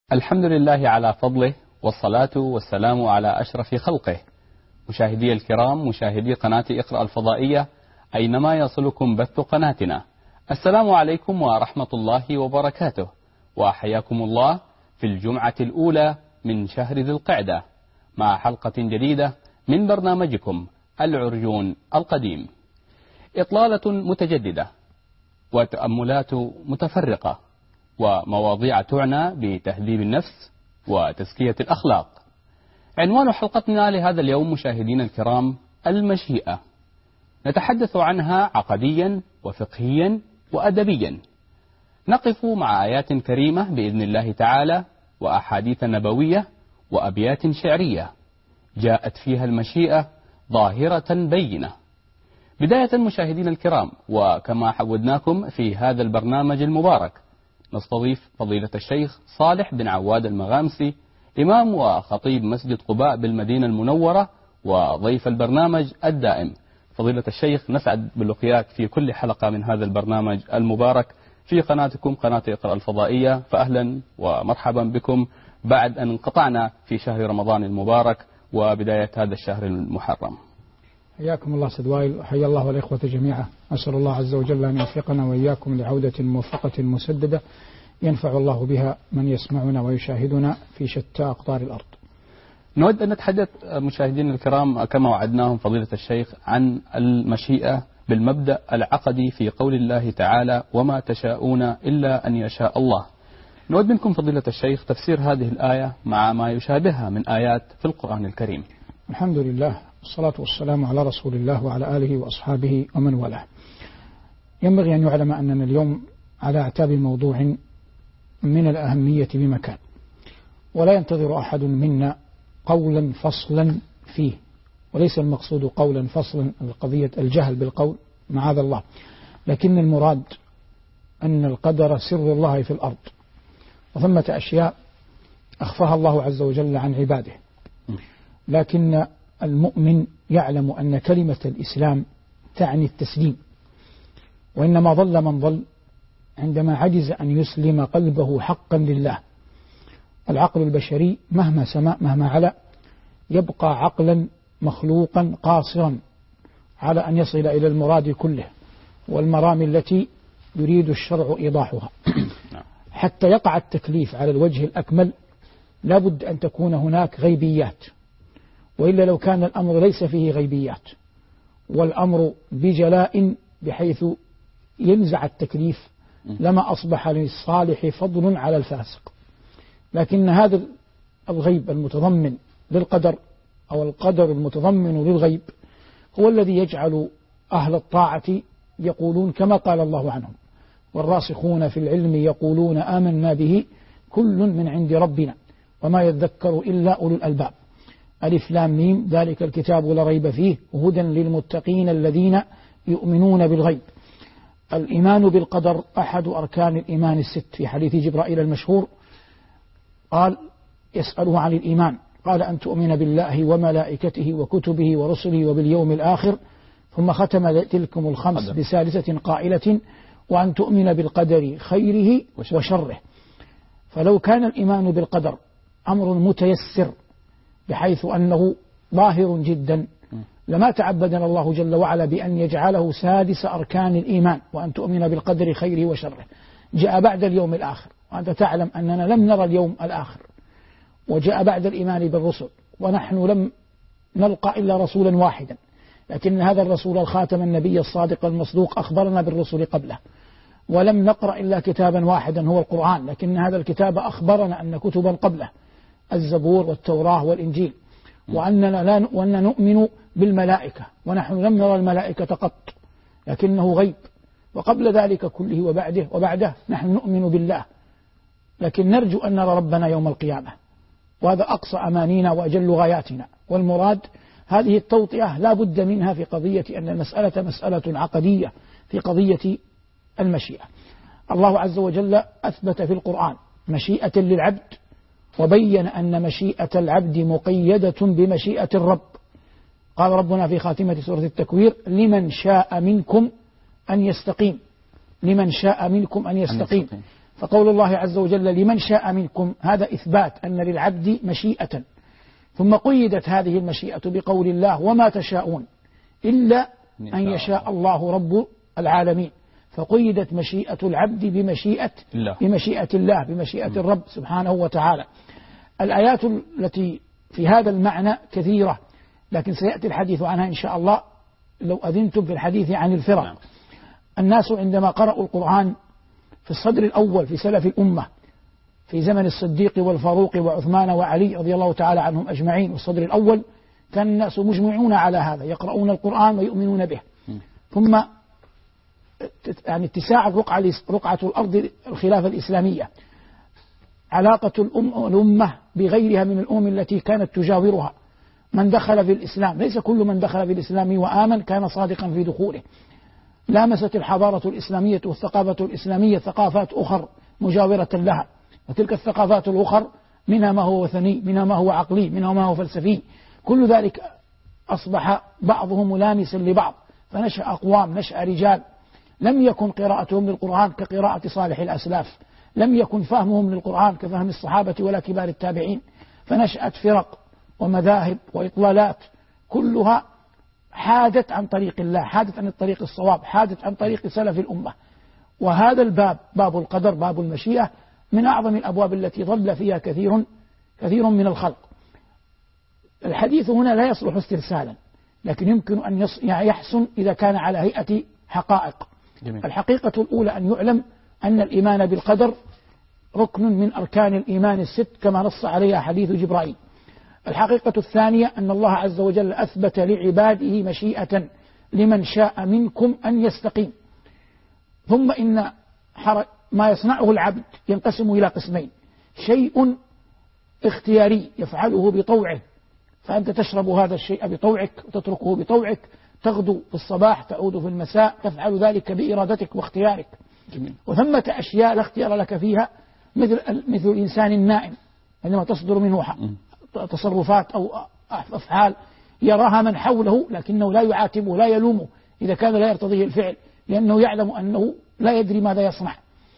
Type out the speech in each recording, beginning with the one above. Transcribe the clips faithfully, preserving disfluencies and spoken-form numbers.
الحمد لله على فضله، والصلاة والسلام على أشرف خلقه. مشاهدي الكرام، مشاهدي قناة اقرأ الفضائية أينما يصلكم بث قناتنا، السلام عليكم ورحمة الله وبركاته، وحياكم الله في الجمعة الأولى من شهر ذي القعدة مع حلقة جديدة من برنامجكم العرجون القديم. إطلالة متجددة وتأملات متفرقة ومواضيع تعنى بتهذيب النفس وتزكية الأخلاق. عنوان حلقتنا لهذا اليوم مشاهدينا الكرام المشيئة، نتحدث عنها عقديا وفقهيا وأدبيا. نقف مع آيات كريمة بإذن الله تعالى وأحاديث نبوية وأبيات شعرية جاءت فيها المشيئة ظاهرة بينة. بداية مشاهدينا الكرام، وكما حودناكم في هذا البرنامج المبارك، نستضيف فضيلة الشيخ صالح بن عواد المغامسي، إمام وخطيب مسجد قباء بالمدينة المنورة وضيف البرنامج الدائم. فضيلة الشيخ، نسعد بلقياك في كل حلقة من هذا البرنامج المبارك في قناتكم قناة اقرأ الفضائية، فأهلا ومرحبا بكم بعد أن انقطعنا في شهر رمضان المبارك وبداية هذا الشهر المحرم. حياكم الله سيد وائل، وحيا الله الإخوة جميعا. أسأل الله عز وجل أن يوفقنا وإياكم لعودة موفقة مسددة ينفع الله بها من يسمعنا ويشاهدنا في شتى أقطار الأرض. نود أن نتحدث مشاهدينا الكرام كما وعدناهم فضيلة الشيخ عن المشيئة بالمبدأ العقدي في قول الله تعالى: وما تشاءون إلا أن يشاء الله. نود منكم فضيلة الشيخ تفسير هذه الآية مع ما يشابهها من آيات في القرآن الكريم. الحمد لله، والصلاة والسلام على رسول الله وعلى آله وأصحابه ومن والاه. ينبغي أن يعلم أننا اليوم على أعتاب موضوع من الأهمية بمكان، ولا ينتظر أحد منا قولا فصلا فيه، وليس المقصود قولا فصلا القضية الجهل بالقول معاذ الله، لكن المراد أن القدر سر الله في الأرض، وثمة أشياء أخفاها الله عز وجل عن عباده، لكن المؤمن يعلم أن كلمة الإسلام تعني التسليم، وإنما ضل من ضل عندما عجز أن يسلم قلبه حقا لله. العقل البشري مهما سما مهما علا يبقى عقلا مخلوقا قاصرا على أن يصل إلى المراد كله والمرام التي يريد الشرع إيضاحها. حتى يقع التكليف على الوجه الأكمل لابد أن تكون هناك غيبيات، وإلا لو كان الأمر ليس فيه غيبيات والأمر بجلاء بحيث ينزع التكليف لما أصبح للصالح فضل على الفاسق. لكن هذا الغيب المتضمن للقدر أو القدر المتضمن للغيب هو الذي يجعل أهل الطاعة يقولون كما قال الله عنهم: والراسخون في العلم يقولون آمنا به كل من عند ربنا وما يذكر إلا أولو الألباب. ألف لام ميم ذلك الكتاب لا ريب فيه هدى للمتقين الذين يؤمنون بالغيب. الإيمان بالقدر أحد أركان الإيمان الست. في حديث جبرائيل المشهور قال يسأله عن الإيمان قال أن تؤمن بالله وملائكته وكتبه ورسله وباليوم الآخر، ثم ختم تلكم الخمس بثالثة قائلة وأن تؤمن بالقدر خيره وشره. فلو كان الإيمان بالقدر أمر متيسر بحيث أنه ظاهر جدا لما تعبدنا الله جل وعلا بأن يجعله سادس أركان الإيمان، وأن تؤمن بالقدر خيره وشره. جاء بعد اليوم الآخر، وأنت تعلم أننا لم نرى اليوم الآخر، وجاء بعد الإيمان بالرسل، ونحن لم نلقى إلا رسولا واحدا، لكن هذا الرسول الخاتم النبي الصادق المصدوق أخبرنا بالرسل قبله. ولم نقرأ إلا كتابا واحدا هو القرآن، لكن هذا الكتاب أخبرنا أن كتبا قبله الزبور والتوراة والإنجيل، وأننا لا وأن نؤمن بالملائكة، ونحن لم نرى الملائكة قط لكنه غيب. وقبل ذلك كله وبعده وبعده نحن نؤمن بالله، لكن نرجو أن نرى ربنا يوم القيامة، وهذا أقصى أمانينا وأجل غاياتنا. والمراد هذه التوطئة لا بد منها في قضية أن المسألة مسألة عقدية في قضية المشيئة. الله عز وجل أثبت في القرآن مشيئة للعبد، وبين أن مشيئة العبد مقيدة بمشيئة الرب. قال ربنا في خاتمة سورة التكوير: لمن شاء منكم أن يستقيم، لمن شاء منكم أن يستقيم. فقول الله عز وجل لمن شاء منكم هذا إثبات أن للعبد مشيئة، ثم قيدت هذه المشيئة بقول الله وما تشاءون إلا أن يشاء الله رب العالمين، فقيدت مشيئة العبد بمشيئة الله بمشيئة الله بمشيئة الرب سبحانه وتعالى. الآيات التي في هذا المعنى كثيرة، لكن سيأتي الحديث عنها إن شاء الله لو أذنتم في الحديث عن الفرق. الناس عندما قرأوا القرآن في الصدر الأول في سلف الأمة في زمن الصديق والفاروق وعثمان وعلي رضي الله تعالى عنهم أجمعين، والصدر الأول كان الناس مجمعون على هذا، يقرؤون القرآن ويؤمنون به. ثم يعني اتساع الرقعة رقعة الأرض الخلافة الإسلامية، علاقة الأم الأمة بغيرها من الأمم التي كانت تجاورها، من دخل في الإسلام، ليس كل من دخل في الإسلام وآمن كان صادقا في دخوله، لامست الحضارة الإسلامية والثقافة الإسلامية ثقافات أخر مجاورة لها، وتلك الثقافات الأخر منها ما هو وثني، منها ما هو عقلي، منها ما هو فلسفي، كل ذلك أصبح بعضهم ملامسا لبعض، فنشأ أقوام، نشأ رجال لم يكن قراءتهم للقرآن كقراءة صالح الأسلاف، لم يكن فهمهم للقرآن كفهم الصحابة ولا كبار التابعين، فنشأت فرق ومذاهب وإطلالات كلها حادت عن طريق الله، حادت عن الطريق الصواب، حادت عن طريق سلف الأمة. وهذا الباب باب القدر، باب المشيئة، من أعظم الأبواب التي ضل فيها كثير كثير من الخلق. الحديث هنا لا يصلح استرسالا، لكن يمكن أن يحسن إذا كان على هيئة حقائق. جميل. الحقيقة الأولى أن يعلم أن الإيمان بالقدر ركن من أركان الإيمان الست كما نص عليها حديث جبرائيل. الحقيقة الثانية أن الله عز وجل أثبت لعباده مشيئة لمن شاء منكم أن يستقيم. ثم إن ما يصنعه العبد ينقسم إلى قسمين: شيء اختياري يفعله بطوعه، فأنت تشرب هذا الشيء بطوعك وتتركه بطوعك، تغدو في الصباح تعود في المساء، تفعل ذلك بإرادتك واختيارك. جميل. وثمة أشياء لا اختيار لك فيها، مثل مثل الإنسان النائم عندما تصدر منه تصرفات أو أفعال يراها من حوله لكنه لا يعاتبه لا يلومه إذا كان لا يرتضيه الفعل، لأنه يعلم أنه لا يدري ماذا يصنع.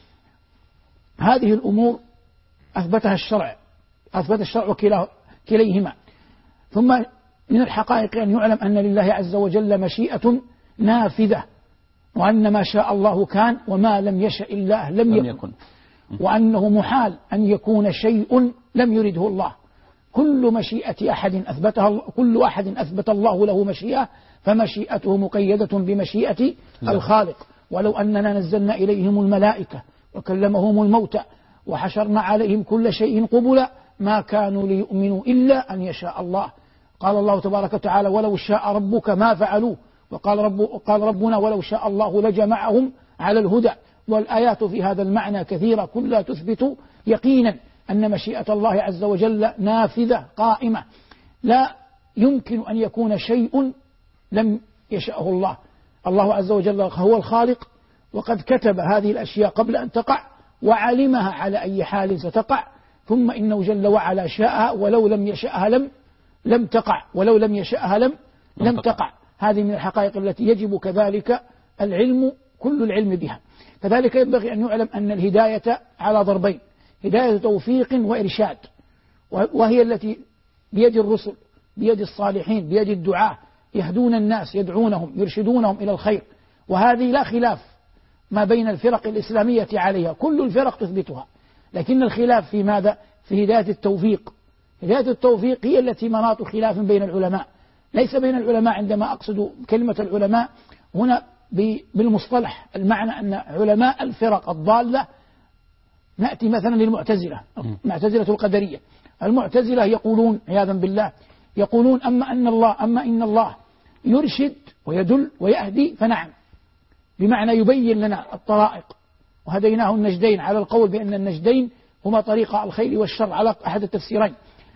هذه الأمور أثبتها الشرع، أثبت الشرع كليهما. ثم من الحقائق أن يعلم أن لله عز وجل مشيئة نافذة، وأن ما شاء الله كان وما لم يشاء الله لم يكن, يكن. وأنه محال أن يكون شيء لم يرده الله. كل مشيئة أحد أثبتها، كل أحد أثبت الله له مشيئة، فمشيئته مقيدة بمشيئة الخالق. ولو أننا نزلنا إليهم الملائكة وكلمهم الموتى وحشرنا عليهم كل شيء قبلا ما كانوا ليؤمنوا إلا أن يشاء الله. قال الله تبارك وتعالى ولو شاء ربك ما فعلوه، وقال رب قال ربنا ولو شاء الله لجمعهم على الهدى. والآيات في هذا المعنى كثيرة كلها تثبت يقينا أن مشيئة الله عز وجل نافذة قائمة، لا يمكن أن يكون شيء لم يشأه الله. الله عز وجل هو الخالق، وقد كتب هذه الأشياء قبل أن تقع وعلمها على أي حال ستقع، ثم إنه جل وعلا شاءها ولو لم يشأها لم لم تقع، ولو لم يشأها لم لم تقع. هذه من الحقائق التي يجب كذلك العلم، كل العلم بها. كذلك ينبغي أن يعلم أن الهداية على ضربين: هداية توفيق وإرشاد، وهي التي بيد الرسل، بيد الصالحين، بيد الدعاة، يهدون الناس، يدعونهم، يرشدونهم إلى الخير. وهذه لا خلاف ما بين الفرق الإسلامية عليها، كل الفرق تثبتها، لكن الخلاف في ماذا؟ في هداية التوفيق. هداية التوفيق هي التي مناط خلاف بين العلماء، ليس بين العلماء، عندما أقصد كلمة العلماء هنا بالمصطلح، المعنى أن علماء الفرق الضالة، نأتي مثلا للمعتزلة، المعتزلة القدرية. المعتزلة يقولون عياذا بالله، يقولون أما أن الله أما إن الله يرشد ويدل ويهدي فنعم، بمعنى يبين لنا الطرائق، وهديناه النجدين، على القول بأن النجدين هما طريق الخير والشر على أحد التفسيرين،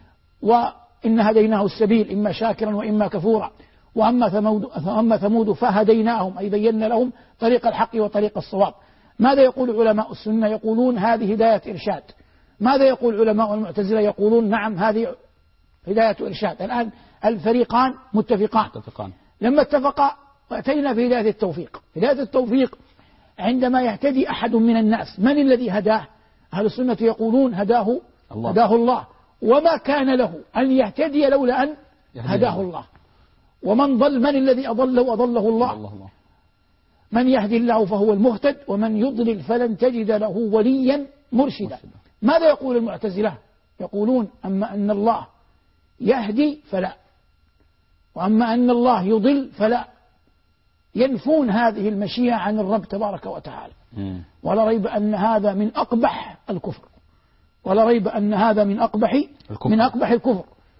وإن هديناه السبيل إما شاكرا وإما كفورا. وأما ثمود, وأما ثمود فهديناهم، أي بينا لهم طريق الحق وطريق الصواب. ماذا يقول علماء السنة؟ يقولون هذه هداية إرشاد. ماذا يقول علماء المعتزلة؟ يقولون نعم هذه هداية إرشاد. الآن الفريقان متفقان, متفقان. لما اتفقا أتينا في هداية التوفيق. هداية التوفيق عندما يهتدي أحد من الناس، من الذي هداه؟ أهل السنة يقولون هداه الله. هداه الله، وما كان له أن يهتدي لولا أن هداه الله. ومن ضل من الذي أضله أضله الله. الله من يهدي الله فهو المهتد، ومن يضلل فلن تجد له وليا مرشدا. ماذا يقول المعتزلة؟ يقولون أما أن الله يهدي فلا، وأما أن الله يضل فلا، ينفون هذه المشيئة عن الرب تبارك وتعالى. ولا ريب أن هذا من أقبح الكفر، ولا ريب أن هذا من أقبح الكفر. من أقبح الكفر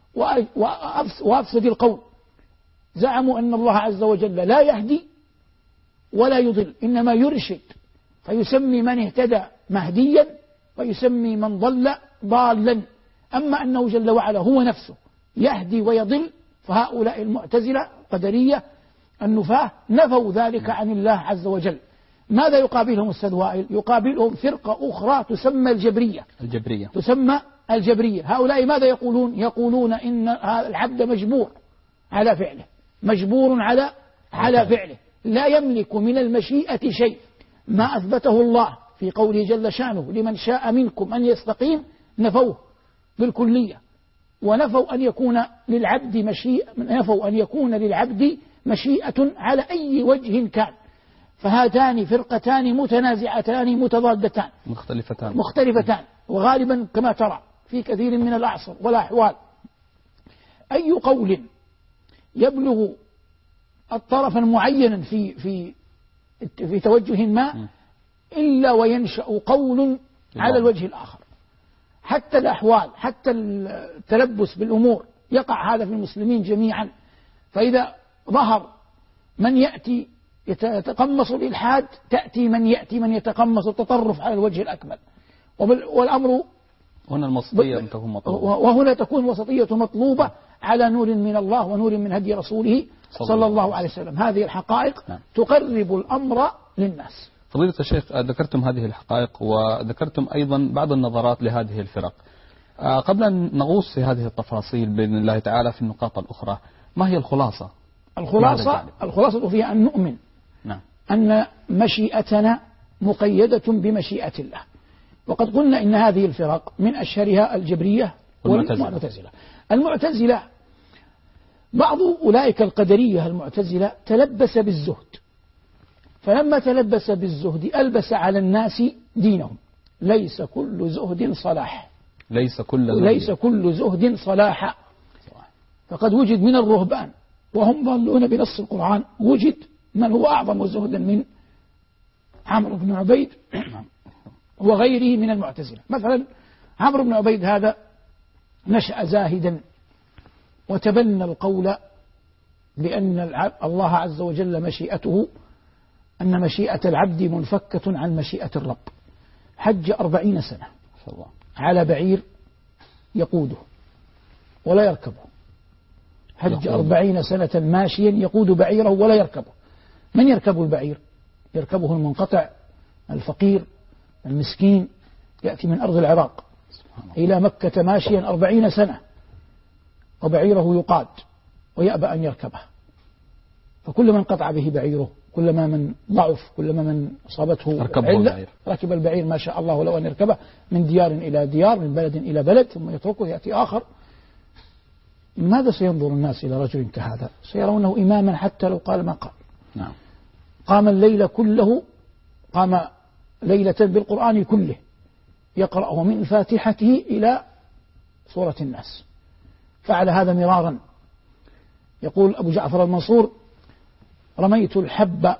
وأفسد القول. زعموا أن الله عز وجل لا يهدي ولا يضل، إنما يرشد، فيسمي من اهتدى مهديا ويسمي من ضل ضالا. أما أنه جل وعلا هو نفسه يهدي ويضل، فهؤلاء المعتزلة قدرية النفاة نفوا ذلك عن الله عز وجل. ماذا يقابلهم أستاذ وائل؟ يقابلهم فرقة أخرى تسمى الجبرية. الجبرية تسمى الجبرية. هؤلاء ماذا يقولون؟ يقولون إن العبد مجبور على فعله، مجبور على على فعله، لا يملك من المشيئة شيء. ما أثبته الله في قوله جل شأنه لمن شاء منكم أن يستقيم نفوه بالكلية، ونفوا أن يكون للعبد مشيئة، نفوا أن يكون للعبد مشيئة على أي وجه كان. فهاتان فرقتان متنازعتان متضادتان مختلفتان مختلفتان وغالبا كما ترى في كثير من الأعصر والأحوال أي قول يبلغ الطرفا معينا في في في توجه ما إلا وينشأ قول على الوجه الآخر. حتى الأحوال، حتى التلبس بالأمور يقع هذا في المسلمين جميعا. فإذا ظهر من يأتي يتقمص الإلحاد، تأتي من يأتي من يتقمص التطرف على الوجه الأكمل. والأمر هنا الوسطية تكون مطلوبة، وهنا تكون الوسطية مطلوبة على نور من الله ونور من هدي رسوله صلى الله عليه وسلم. هذه الحقائق نعم. تقرب الأمر للناس. فضيلة الشيخ، ذكرتم هذه الحقائق وذكرتم أيضا بعض النظرات لهذه الفرق. قبل أن نغوص في هذه التفاصيل بإذن الله تعالى في النقاط الأخرى، ما هي الخلاصة؟ الخلاصة الخلاصة فيها أن نؤمن نعم. أن مشيئتنا مقيدة بمشيئة الله. وقد قلنا إن هذه الفرق من أشهرها الجبرية والمعتزلة. المعتزلة بعض أولئك القدرية المعتزلة تلبس بالزهد، فلما تلبس بالزهد ألبس على الناس دينهم. ليس كل زهد صلاح، ليس كل زهد, ليس كل زهد صلاح. فقد وجد من الرهبان وهم ضالون بنص القرآن، وجد من هو أعظم زهدا من عمرو بن عبيد وغيره من المعتزلة. مثلا عمرو بن عبيد هذا نشأ زاهدا وتبنى القول بأن الله عز وجل مشيئته، أن مشيئة العبد منفكة عن مشيئة الرب. حج أربعين سنة على بعير يقوده ولا يركبه. حج أربعين سنة ماشيا يقود بعيره ولا يركبه. من يركب البعير؟ يركبه المنقطع الفقير المسكين، يأتي من أرض العراق إلى مكة ماشيا أربعين سنة وبعيره يقاد ويأبى أن يركبه. فكل من قطع به بعيره، كلما من ضعف، كلما من أصابته علة ركب البعير ما شاء الله لو أن يركبه من ديار إلى ديار، من بلد إلى بلد، ثم يتركه يأتي آخر. ماذا سينظر الناس إلى رجل كهذا؟ سيرونه إماما حتى لو قال ما قال. نعم. قام الليل كله، قام ليلة بالقرآن كله يقرأه من فاتحته إلى سورة الناس. فعل هذا مرارا. يقول أبو جعفر المنصور: رميت الحب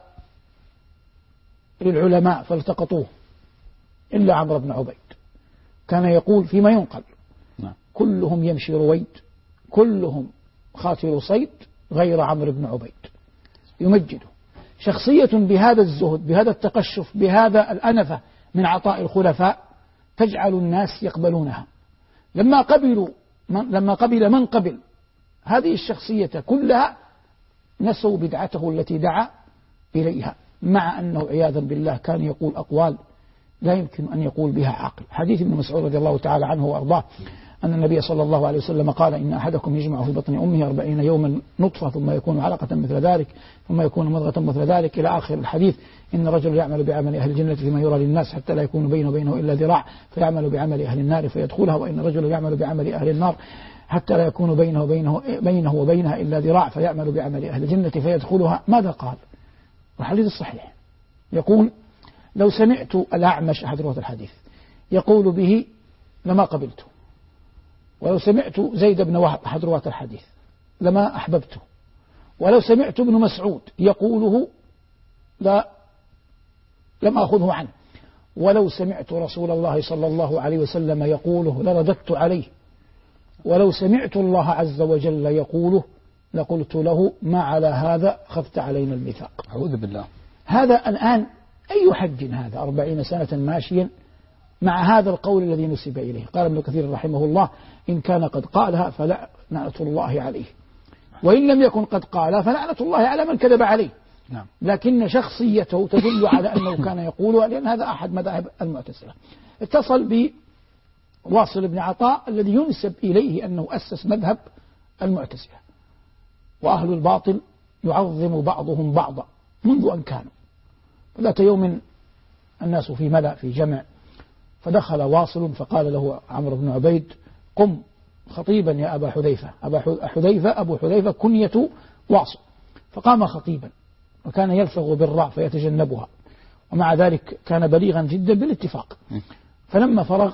للعلماء فالتقطوه إلا عمرو بن عبيد. كان يقول فيما ينقل: كلهم يمشي رويد، كلهم خاتل صيد غير عمرو بن عبيد. يمجده شخصية بهذا الزهد، بهذا التقشف، بهذا الأنفة من عطاء الخلفاء، تجعل الناس يقبلونها. لما قبلوا من لما قبل من قبل هذه الشخصية كلها، نسوا بدعته التي دعا إليها، مع أنه عياذا بالله كان يقول أقوال لا يمكن أن يقول بها عاقل. حديث ابن مسعود رضي الله تعالى عنه وأرضاه أن النبي صلى الله عليه وسلم قال إن أحدكم يجمع في بطن أمه أربعين يوما نطفة ثم يكون علقة مثل ذلك ثم يكون مضغة مثل ذلك إلى آخر الحديث. إن الرجل يعمل بعمل أهل الجنة فيما يرى للناس حتى لا يكون بينه وبينه إلا ذراع فيعمل بعمل أهل النار فيدخلها، وإن الرجل يعمل بعمل أهل النار حتى لا يكون بينه وبينه, بينه وبينها إلا ذراع فيعمل بعمل أهل الجنة فيدخلها. ماذا قال؟ والحديث الصحيح يقول لو سمعت الأعمش أحد رواة الحديث يقول به لما قبلته، ولو سمعت زيد بن وهب أحد رواة الحديث لما أحببته، ولو سمعت ابن مسعود يقوله لا لم أخذه عنه، ولو سمعت رسول الله صلى الله عليه وسلم يقوله لرددت عليه، ولو سمعت الله عز وجل يقوله لقلت له ما على هذا أخذت علينا الميثاق. أعوذ بالله. هذا الآن أي حج هذا؟ أربعين سنة ماشيا مع هذا القول الذي نسب إليه. قال ابن كثير رحمه الله إن كان قد قالها فلعنة الله عليه، وإن لم يكن قد قالها فلعنة الله على من كذب عليه. نعم. لكن شخصيته تدل على أنه كان يقولها، لأن هذا أحد مذاهب المعتزلة. اتصل بواصل بن عطاء الذي ينسب إليه أنه أسس مذهب المعتزلة، وأهل الباطل يعظم بعضهم بعضا منذ أن كانوا. ذات يوم الناس في ملأ في جمع، فدخل واصل فقال له عمرو بن عبيد قم خطيبا يا أبا حذيفة. أبا حذيفة أبو حذيفة كنية واصل، فقام خطيبا وكان يلفظ بالراء فيتجنبها، ومع ذلك كان بليغا جدا بالاتفاق. فلما فرغ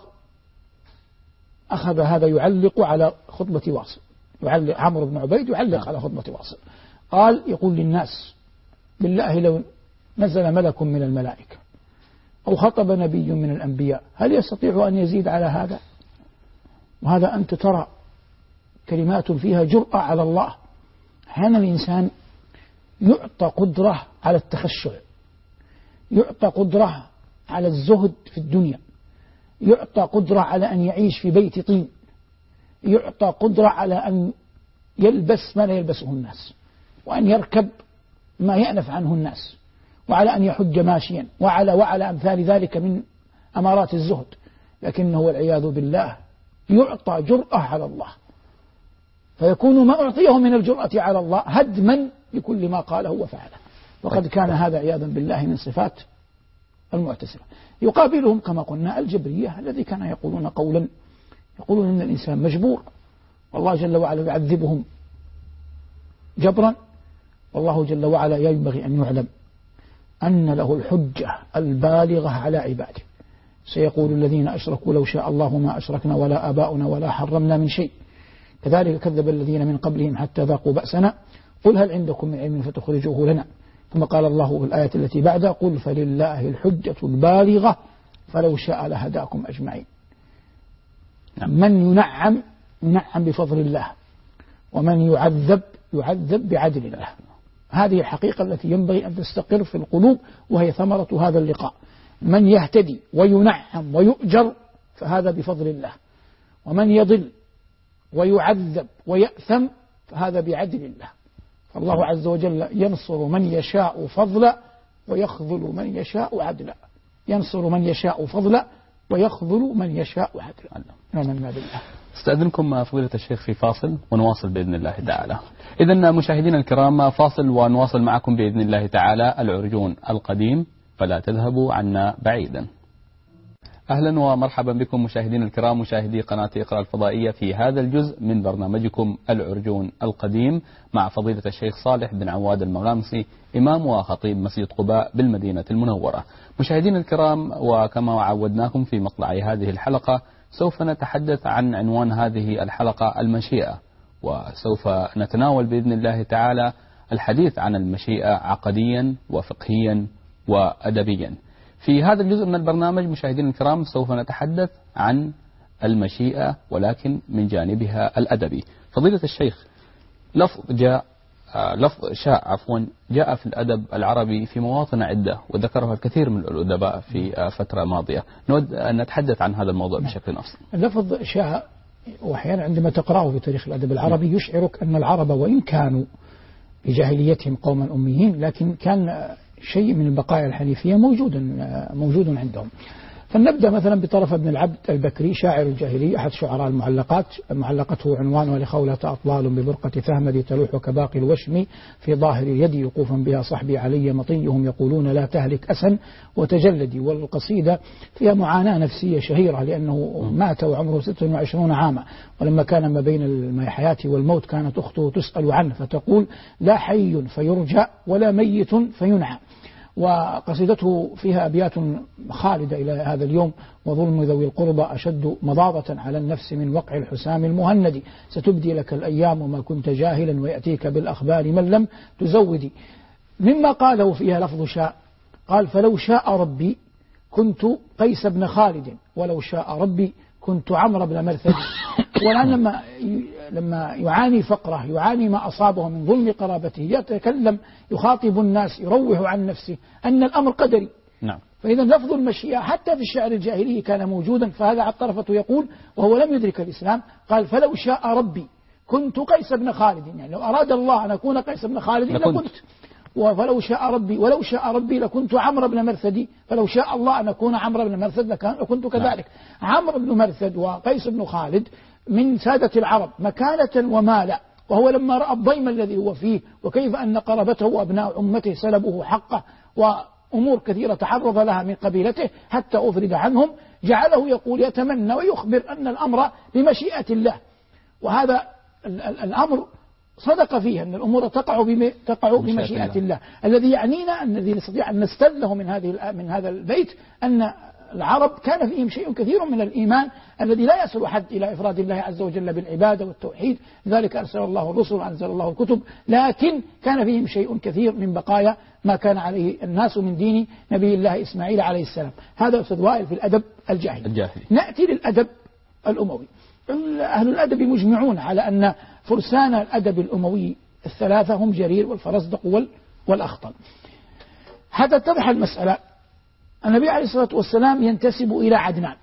أخذ هذا يعلق على خطبة واصل، يعلق عمرو بن عبيد يعلق على خطبة واصل. قال يقول للناس بالله لو نزل ملك من الملائكة أو خطب نبي من الأنبياء هل يستطيع أن يزيد على هذا؟ وهذا أنت ترى كلمات فيها جرأة على الله. أحيانا الإنسان يعطى قدرة على التخشع، يعطى قدرة على الزهد في الدنيا، يعطى قدرة على أن يعيش في بيت طين، يعطى قدرة على أن يلبس ما لا يلبسه الناس، وأن يركب ما يأنف عنه الناس، وعلى أن يحج ماشيا، وعلى وعلى أمثال ذلك من أمارات الزهد. لكنه والعياذ بالله يعطى جرأة على الله، فيكون ما أعطيه من الجرأة على الله هدما لكل ما قاله وفعله. وقد كان هذا عياذا بالله من صفات المعتزلة. يقابلهم كما قلنا الجبرية الذي كانوا يقولون قولا يقولون إن الإنسان مجبور، والله جل وعلا يعذبهم جبرا، والله جل وعلا ينبغي أن يعلم أن له الحجة البالغة على عباده. سيقول الذين أشركوا لو شاء الله ما أشركنا ولا آباؤنا ولا حرمنا من شيء، كذلك كذب الذين من قبلهم حتى ذاقوا بأسنا قل هل عندكم من علم فتخرجوه لنا. ثم قال الله في الآية التي بعدها قل فلله الحجة البالغة فلو شاء لهداكم أجمعين. من ينعم ينعم بفضل الله، ومن يعذب يعذب بعدل الله. هذه الحقيقة التي ينبغي أن تستقر في القلوب، وهي ثمرة هذا اللقاء. من يهتدي وينعم ويؤجر فهذا بفضل الله، ومن يضل ويعذب ويأثم فهذا بعدل الله. فالله عز وجل ينصر من يشاء فضلا ويخذل من يشاء عدلا، ينصر من يشاء فضلا ويخذل من يشاء عدلا. آمنا بالله. استأذنكم فضيلة الشيخ في فاصل ونواصل بإذن الله تعالى. إذن مشاهدينا الكرام فاصل ونواصل معكم بإذن الله تعالى العرجون القديم، فلا تذهبوا عنا بعيدا. أهلا ومرحبا بكم مشاهدينا الكرام مشاهدي قناة إقرأ الفضائية في هذا الجزء من برنامجكم العرجون القديم مع فضيلة الشيخ صالح بن عواد المغامسي إمام وخطيب مسجد قباء بالمدينة المنورة. مشاهدينا الكرام، وكما عودناكم في مطلع هذه الحلقة سوف نتحدث عن عنوان هذه الحلقة المشيئة، وسوف نتناول بإذن الله تعالى الحديث عن المشيئة عقديا وفقهيا وأدبيا. في هذا الجزء من البرنامج مشاهدينا الكرام سوف نتحدث عن المشيئة ولكن من جانبها الأدبي. فضيلة الشيخ، لفظ جاء لفظ شاء عفوا جاء في الأدب العربي في مواطن عدة وذكرها الكثير من الأدباء في فترة ماضية. نود أن نتحدث عن هذا الموضوع بشكل أفصل. اللفظ شاء وأحيانا عندما تقرأه في تاريخ الأدب العربي يشعرك أن العرب وإن كانوا بجاهليتهم قوما أميين لكن كان شيء من البقايا الحنيفية موجود موجود عندهم. فلنبدأ مثلا بطرف بن العبد البكري شاعر الجاهلية أحد شعراء المعلقات، معلقته عنوانها لخولة أطلال ببرقة ثهمد تلوح كباقي الوشم في ظاهر يدي يقوفا بها صحبي علي مطيهم يقولون لا تهلك أسا وتجلدي. والقصيدة فيها معاناة نفسية شهيرة لأنه مات وعمره ستة وعشرين عاما، ولما كان ما بين الحياة والموت كانت أخته تسأل عنه فتقول لا حي فيرجى ولا ميت فينعى. وقصيدته فيها أبيات خالدة إلى هذا اليوم: وظلم ذوي القربى أشد مضاضة على النفس من وقع الحسام المهند، ستبدي لك الأيام وما كنت جاهلا ويأتيك بالأخبار من لم تزودي. مما قاله فيها لفظ شاء، قال فلو شاء ربي كنت قيس بن خالد ولو شاء ربي كنت عمرو بن مرثد. والآن لما لما يعاني فقره، يعاني ما أصابه من ظلم قرابته، يتكلم يخاطب الناس يروح عن نفسه أن الأمر قدري. نعم. فإذا لفظ المشيئة حتى في الشعر الجاهلي كان موجودا. فهذا عطرفة يقول وهو لم يدرك الإسلام، قال فلو شاء ربي كنت قيس بن خالد، يعني لو أراد الله أن أكون قيس بن خالد لكنت، فلو شاء ربي ولو شاء ربي لكنت عمرو بن مرثد، فلو شاء الله أن أكون عمرو بن مرثد لكنت كذلك. عمرو بن مرثد وقيس بن خالد من سادة العرب مكانة ومالا، وهو لما رأى الضيم الذي هو فيه وكيف أن قرابته وأبناء أمته سلبوه حقه وأمور كثيرة تعرض لها من قبيلته حتى أفرد عنهم، جعله يقول يتمنى ويخبر أن الأمر بمشيئة الله. وهذا الأمر صدق فيه أن الأمور تقع تقع بمشيئة الله. الذي يعنينا الذي نستطيع أن نستله من هذه من هذا البيت أن العرب كان فيهم شيء كثير من الإيمان الذي لا يصل حد إلى إفراد الله عز وجل بالعبادة والتوحيد، لذلك أرسل الله الرسل وأنزل الله الكتب، لكن كان فيهم شيء كثير من بقايا ما كان عليه الناس من دين نبي الله إسماعيل عليه السلام. هذا أستاذ وائل في الأدب الجاهلي. الجاهلي. نأتي للأدب الأموي. أهل الأدب مجمعون على أن فرسان الأدب الأموي الثلاثة هم جرير والفرزدق والأخطل. حتى تتضح المسألة، النبي عليه الصلاة والسلام ينتسب إلى عدنان،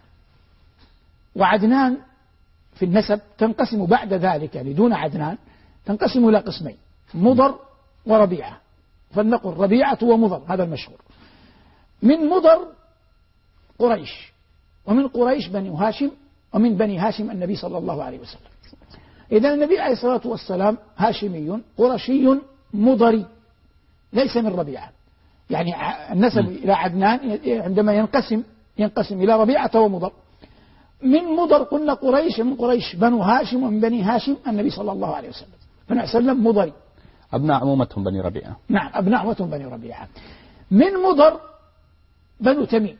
وعدنان في النسب تنقسم بعد ذلك يعني دون عدنان تنقسم إلى قسمين: مضر وربيعة. فلنقل ربيعة ومضر، هذا المشهور. من مضر قريش، ومن قريش بني هاشم، ومن بني هاشم النبي صلى الله عليه وسلم. إذن النبي عليه الصلاة والسلام هاشمي قرشي مضري ليس من ربيعة. يعني النسب م. إلى عدنان عندما ينقسم ينقسم إلى ربيعة ومضر. من مضر قلنا قريش، من قريش بنو هاشم، ومن بني هاشم النبي صلى الله عليه وسلم. فنبي صلى الله عليه وسلم مضري، أبناء عمومتهم بني ربيعة. نعم، أبناء عمومتهم بني ربيعة. من مضر بنو تميم،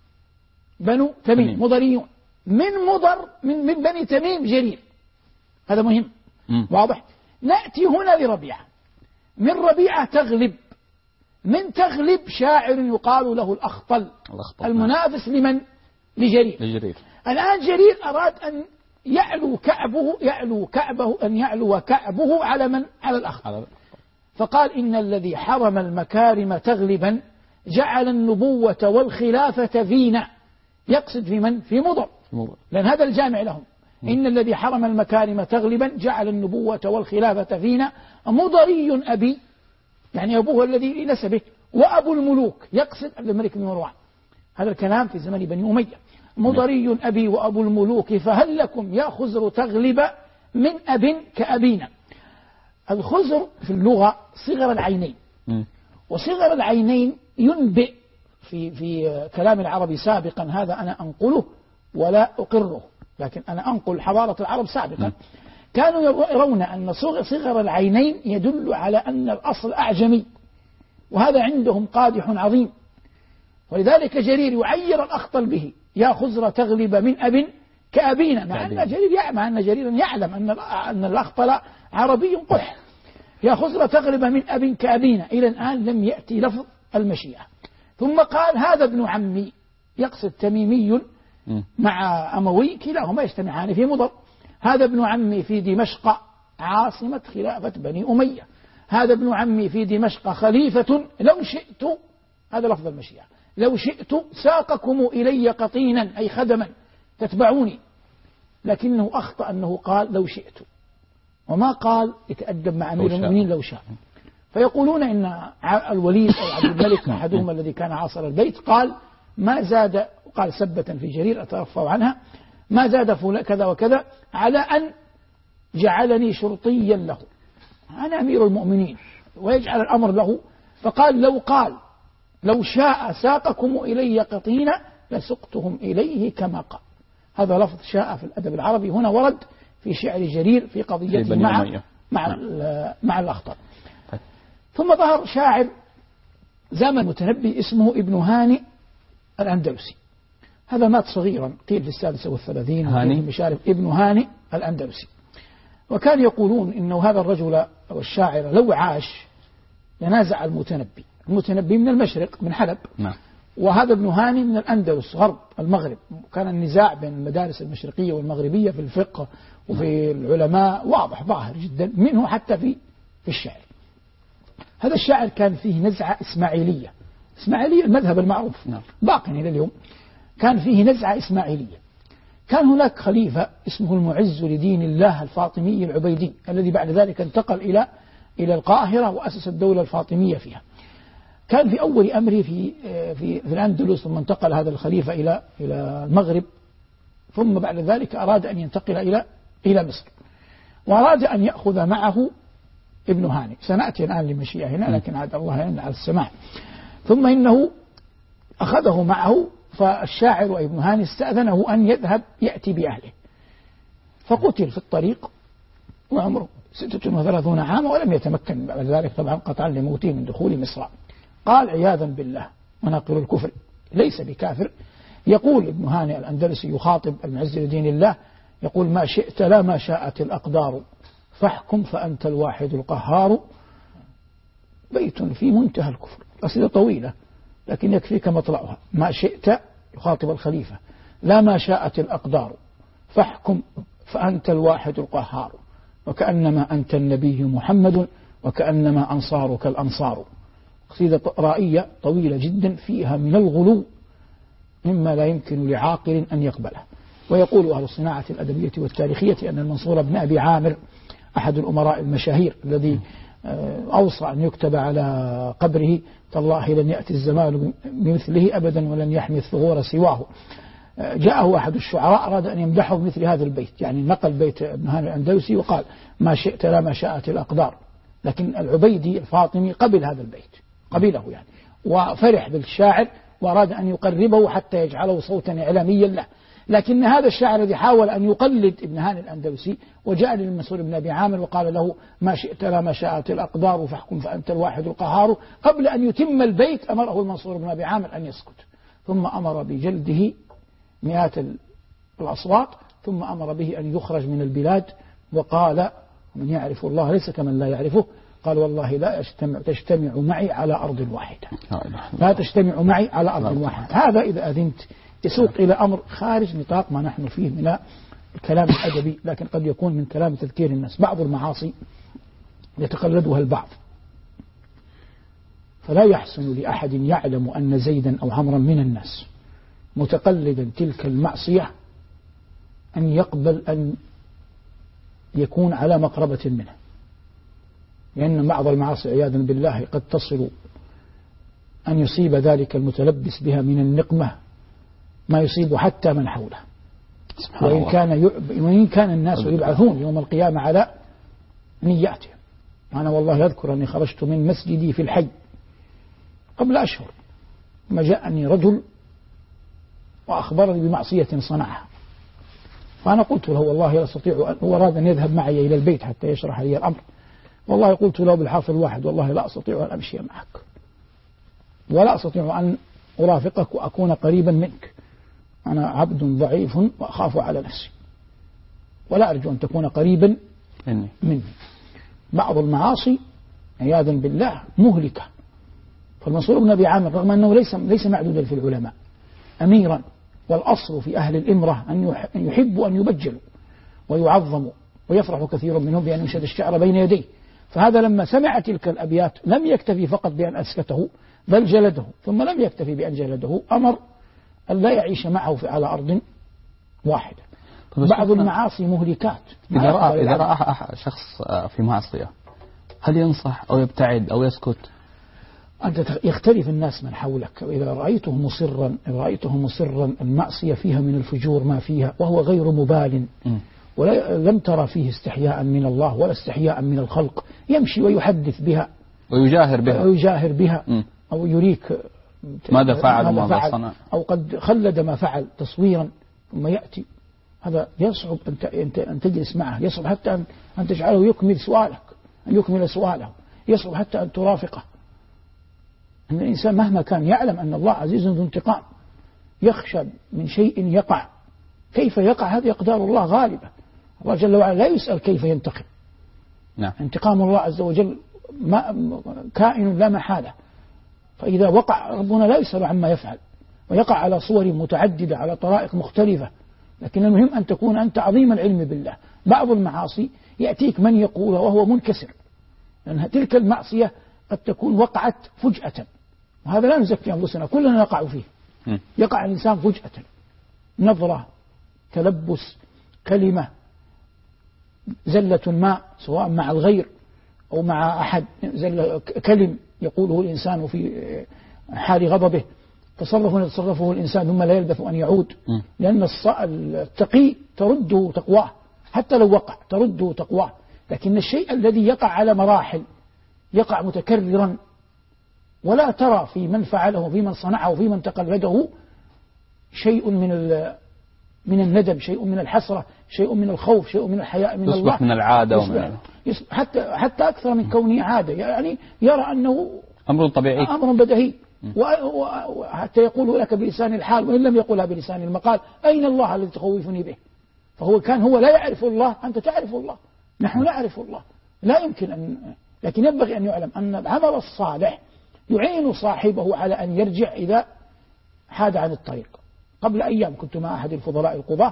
بنو تميم, تميم. مضريون. من مضر من, من بني تميم جرير، هذا مهم. م. واضح. نأتي هنا لربيعة. من ربيعة تغلب، من تغلب شاعر يقال له الأخطل، الأخطل المنافس لمن؟ لجرير. لجرير. الآن جرير أراد أن يعلو كعبه يعلو كعبه أن يعلو كعبه على من؟ على الأخطل. فقال إن الذي حرم المكارم تغلبا جعل النبوة والخلافة فينا. يقصد في من؟ في مضر، لأن هذا الجامع لهم. إن الذي حرم المكارم تغلبا جعل النبوة والخلافة فينا. مضري أبي، يعني أبوه الذي نسبه، وأبو الملوك، يقصد عبد الملك بن مروان. هذا الكلام في زمن بني أمية. مضري أبي وأبو الملوك فهل لكم يا خزر تغلب من أب كأبينا. الخزر في اللغة صغر العينين، وصغر العينين ينبئ في في كلام العرب سابقا، هذا أنا أنقله ولا أقره، لكن أنا أنقل حضارة العرب سابقا. كانوا يرون أن صغر العينين يدل على أن الأصل أعجمي، وهذا عندهم قادح عظيم. ولذلك جرير يعير الأخطل به: يا خزر تغلب من أب كأبينا، مع أن جرير يعلم أن جريرا يعلم أن أن الأخطل عربي قح. يا خزر تغلب من أب كأبينا. إلى الآن لم يأتي لفظ المشيئة. ثم قال هذا ابن عمي، يقصد تميمي مع أموي كلاهما يجتمعان في مضر. هذا ابن عمي في دمشق عاصمة خلافة بني أمية. هذا ابن عمي في دمشق خليفة. لو شئت، هذا لفظ المشيئة، لو شئت ساقكم إلي قطينا أي خدما تتبعوني. لكنه أخطأ أنه قال لو شئت، وما قال يتأدب مع أمير المؤمنين لو شاء. فيقولون إن الوليد أو عبد الملك أحدهما الذي كان عاصر البيت قال ما زاد، قال سبة في جرير أترفع عنها، ما زاد فلان كذا وكذا على أن جعلني شرطيا له، أنا أمير المؤمنين ويجعل الأمر له. فقال لو قال لو شاء ساقكم إلي قطينا لسقتهم إليه كما قال. هذا لفظ شاء في الأدب العربي هنا ورد في شعر جرير في قضية مع مع, مع الأخطر. ثم ظهر شاعر زمن المتنبي اسمه ابن هانئ الأندلسي، هذا مات صغيرا قيل في السادسة والثلاثين هاني مشارف ابن هانئ الأندلسي. وكان يقولون إنه هذا الرجل أو الشاعر لو عاش ينازع المتنبي. المتنبي من المشرق من حلب، نعم. وهذا ابن هانئ من الأندلس غرب المغرب. كان النزاع بين المدارس المشرقية والمغربية في الفقه وفي العلماء واضح ظاهر جدا، منه حتى في في الشعر. هذا الشاعر كان فيه نزعة إسماعيلية، إسماعيلية المذهب المعروف، نعم. باق إلى اليوم. كان فيه نزعة إسماعيلية. كان هناك خليفة اسمه المعز لدين الله الفاطمي العبيدي، الذي بعد ذلك انتقل إلى إلى القاهرة وأسس الدولة الفاطمية فيها. كان في أول أمره في في في الأندلس، ثم انتقل هذا الخليفة إلى إلى المغرب، ثم بعد ذلك أراد أن ينتقل إلى إلى مصر، وأراد أن يأخذ معه ابن هانئ. سنأتي الآن لمشيئة هنا، لكن عاد الله يعين على السماع. ثم إنه أخذه معه، فالشاعر ابن هانئ استأذنه أن يذهب يأتي بأهله، فقتل في الطريق وعمره ستة وثلاثون عاما ولم يتمكن بعد ذلك طبعا قطعا لموته من دخول مصر. قال عياذا بالله وناقل الكفر ليس بكافر. يقول ابن هانئ الأندلسي يخاطب المعز لدين الله، يقول ما شئت لا ما شاءت الأقدار فاحكم فأنت الواحد القهار. بيت في منتهى الكفر، قصيدة طويلة لكن يكفيك مطلعها. ما شئت يخاطب الخليفة، لا ما شاءت الأقدار فاحكم فأنت الواحد القهار، وكأنما أنت النبي محمد وكأنما أنصارك الأنصار. قصيدة رائية طويلة جدا فيها من الغلو مما لا يمكن لعاقل أن يقبله. ويقول أهل الصناعة الأدبية والتاريخية أن المنصور بن أبي عامر أحد الأمراء المشاهير الذي أوصى أن يكتب على قبره تالله لن يأتي الزمان بمثله أبدا ولن يحمي الثغور سواه. جاءه أحد الشعراء أراد أن يمدحه بمثل هذا البيت، يعني نقل بيت ابن هانئ الأندلسي وقال ما شئت لا ما شاءت الأقدار، لكن العبيدي الفاطمي قبل هذا البيت، قبله يعني، وفرح بالشاعر وأراد أن يقربه حتى يجعله صوتا إعلاميا له. لكن هذا الشاعر الذي حاول أن يقلد ابن هانئ الأندلسي وجاء للمنصور بن أبي عامر وقال له ما شئت لا ما شاءت الأقدار فاحكم فأنت الواحد القهار، قبل أن يتم البيت أمره المنصور بن أبي عامر أن يسكت، ثم أمر بجلده مئات الأصوات، ثم أمر به أن يخرج من البلاد، وقال من يعرف الله ليس كمن لا يعرفه. قال والله لا يجتمع تجتمع معي على أرض واحدة، لا تجتمع معي على أرض واحدة. هذا إذا أذنت يسوق إلى أمر خارج نطاق ما نحن فيه من الكلام الأدبي، لكن قد يكون من كلام تذكير الناس. بعض المعاصي يتقلدها البعض، فلا يحسن لأحد يعلم أن زيدا أو عمرا من الناس متقلدا تلك المعصية أن يقبل أن يكون على مقربة منه، لأن بعض المعاصي عياذا بالله قد تصل أن يصيب ذلك المتلبس بها من النقمة ما يصيب حتى من حوله. وإن كان يعب... وإن كان الناس يبعثون يوم القيامة على نياتهم. أنا والله أذكر أني خرجت من مسجدي في الحي قبل أشهر، ما جاءني رجل وأخبرني بمعصية صنعها، فأنا قلت له والله لا أستطيع، هو أراد أن يذهب معي إلى البيت حتى يشرح لي الأمر، والله قلت له بالحرف الواحد والله لا أستطيع أن أمشي معك، ولا أستطيع أن أرافقك وأكون قريبا منك، أنا عبد ضعيف وأخاف على نفسي ولا أرجو أن تكون قريبا مني. بعض المعاصي عياذا بالله مهلكة. فالمنصور بن أبي عامر رغم أنه ليس ليس معدودا في العلماء أميرا، والأصل في أهل الإمرة أن يحبوا أن يبجلوا ويعظموا، ويفرح كثير منهم بأن ينشد الشعر بين يديه. فهذا لما سمع تلك الأبيات لم يكتفي فقط بأن أسكته بل جلده، ثم لم يكتفي بأن جلده أمر أن لا يعيش معه في على أرض واحدة. بعض المعاصي مهلكات. إذا رأى, إذا رأى شخص في معصية هل ينصح أو يبتعد أو يسكت؟ أنت يختلف الناس من حولك، وإذا رأيته مصرا رأيته مصرا المعصية فيها من الفجور ما فيها وهو غير مبال ولم ترى فيه استحياء من الله ولا استحياء من الخلق، يمشي ويحدث بها ويجاهر بها ويجاهر بها م. أو يريك ماذا فعل وماذا صنع، أو قد خلد ما فعل تصويرا ثم يأتي، هذا يصعب أن تجلس معه، يصعب حتى أن تجعله يكمل سؤالك، أن يكمل سؤاله، يصعب حتى أن ترافقه. أن الإنسان مهما كان يعلم أن الله عزيز ذو انتقام، يخشى من شيء يقع، كيف يقع هذه أقدار الله غالبة، الله جل وعلا لا يسأل كيف ينتقم. نعم. انتقام الله عز وجل ما كائن لا محالة، فإذا وقع ربنا لا يسأل عما يفعل، ويقع على صور متعددة على طرائق مختلفة، لكن المهم أن تكون أنت عظيم العلم بالله. بعض المعاصي يأتيك من يقول وهو منكسر، لأن تلك المعصية قد تكون وقعت فجأة، وهذا لا نزكي أنفسنا، كلنا نقع فيه. م. يقع الإنسان فجأة، نظرة، تلبس، كلمة، زلة ماء سواء مع الغير أو مع أحد، زل كلم يقوله الإنسان في حال غضبه، تصرف يتصرفه الإنسان ثم لا يلبث أن يعود، م. لأن التقي ترده تقواه، حتى لو وقع ترده تقواه، لكن الشيء الذي يقع على مراحل، يقع متكررا ولا ترى في من فعله في من صنعه في من تقلده شيء من من الندم، شيء من الحسرة، شيء من الخوف، شيء من الحياء من الله، يصبح من العادة ومن حتى حتى أكثر من كونه عادة، يعني يرى أنه أمر طبيعي، أمر بديهي، وحتى يقول لك بلسان الحال وإن لم يقولها بلسان المقال: أين الله الذي تخوفني به؟ فهو كان هو لا يعرف الله، أنت تعرف الله، نحن نعرف الله، لا يمكن أن، لكن ينبغي أن يعلم أن العمل الصالح يعين صاحبه على أن يرجع إذا حاد عن الطريق. قبل أيام كنت مع أحد الفضلاء القضاة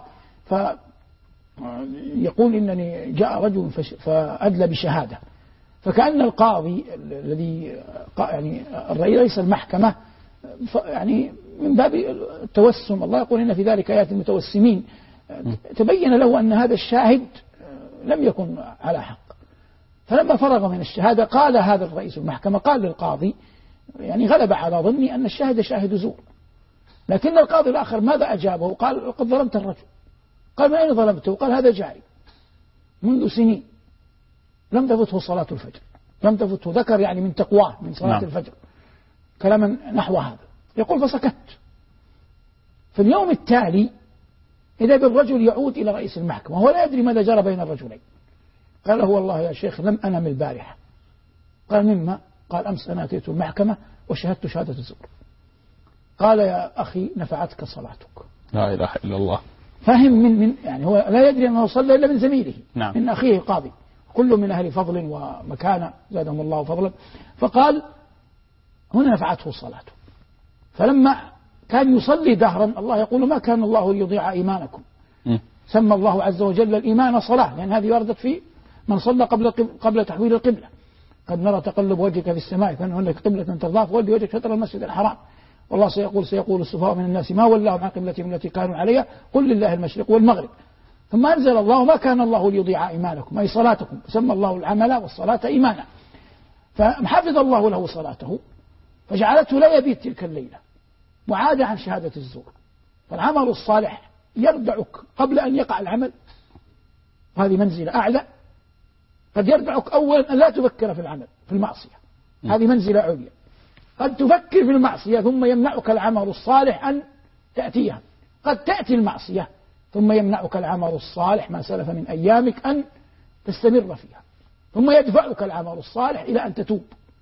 فيقول إنني جاء رجل فأدلى بشهادة، فكأن القاضي الذي يعني رئيس المحكمة يعني من باب التوسم، الله يقول إن في ذلك آيات المتوسمين، تبين له أن هذا الشاهد لم يكن على حق، فلما فرغ من الشهادة قال هذا الرئيس المحكمة قال للقاضي، يعني غلب على ظني أن الشاهد شاهد زور، لكن القاضي الآخر ماذا أجابه؟ قال: قد ظلمت الرجل. قال: من أين ظلمته؟ قال: هذا جاري منذ سنين لم تفته صلاة الفجر، لم تفته، ذكر يعني من تقواه من صلاة نعم. الفجر، كلاما نحو هذا. يقول: فسكت. في اليوم التالي إذا بالرجل يعود إلى رئيس المحكمة وهو لا يدري ماذا جرى بين الرجلين. قال له: والله يا شيخ لم أنم البارحة. قال: مما؟ قال: أمس أنا أتيت المحكمة وشهدت شهادة الزور. قال: يا أخي نفعتك صلاتك. لا إله إلا الله. فهم من من يعني هو لا يدري أنه صلى إلا من زميله، نعم. من أخيه القاضي، كل من أهل فضل ومكانة زادهم الله فضلا. فقال: هنا نفعته صلاته. فلما كان يصلي دهرا، الله يقول: ما كان الله ليضيع إيمانكم. م. سمى الله عز وجل الإيمان صلاة، لأن يعني هذه وردت في من صلى قبل قبل تحويل القبلة. قد نرى تقلب وجهك في السماء كان هناك قبلة ترضاها فولي وجهك شطر المسجد الحرام. والله سيقول سيقول السفهاء من الناس ما ولاهم عن قبلتهم التي كانوا عليها قل لله المشرق والمغرب. ثم أنزل الله: ما كان الله ليضيع إيمانكم، أي صلاتكم، سمى الله العمل والصلاة إيمانا. فحفظ الله له صلاته فجعلته لا يبيت تلك الليلة وعاد عن شهادة الزور. فالعمل الصالح يردعك قبل أن يقع العمل، هذه منزلة أعلى. قد يردعك أولا أن لا تفكر في العمل في المعصية، هذه منزلة عليا. قد تفكر في المعصية ثم يمنعك العمل الصالح أن تأتيها. قد تأتي المعصية ثم يمنعك العمل الصالح ما سلف من أيامك أن تستمر فيها، ثم يدفعك العمل الصالح إلى أن تتوب.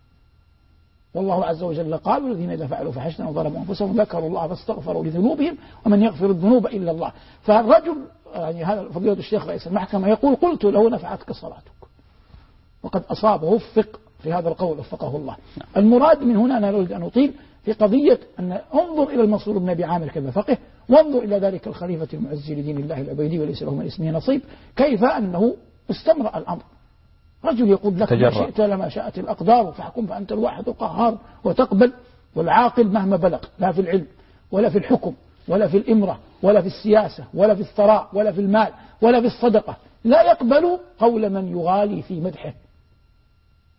والله عز وجل قال: والذين إذا فعلوا فحشنا وظلموا أنفسهم ذكروا الله فاستغفروا لذنوبهم ومن يغفر الذنوب إلا الله. فالرجل يعني هذا فضيلة الشيخ رئيس المحكمة يقول: قلت له نفعتك صلاتك، وقد أصاب وفق في هذا القول وفقه الله. المراد من هنا أنا أريد أن أطيل في قضية أن انظر إلى المنصور بن أبي عامر كما فقه، وانظر إلى ذلك الخليفة المعز لدين الله العبيدي وليس له من اسمه نصيب، كيف أنه استمر الأمر. رجل يقول لك: ما شئت لما شاءت الأقدار فاحكم فأنت الواحد القهار، وتقبل. والعاقل مهما بلغ لا في العلم ولا في الحكم ولا في الإمرة ولا في السياسة ولا في الثراء ولا في المال ولا في الصدقة لا يقبل قول من يغالي في مدحه.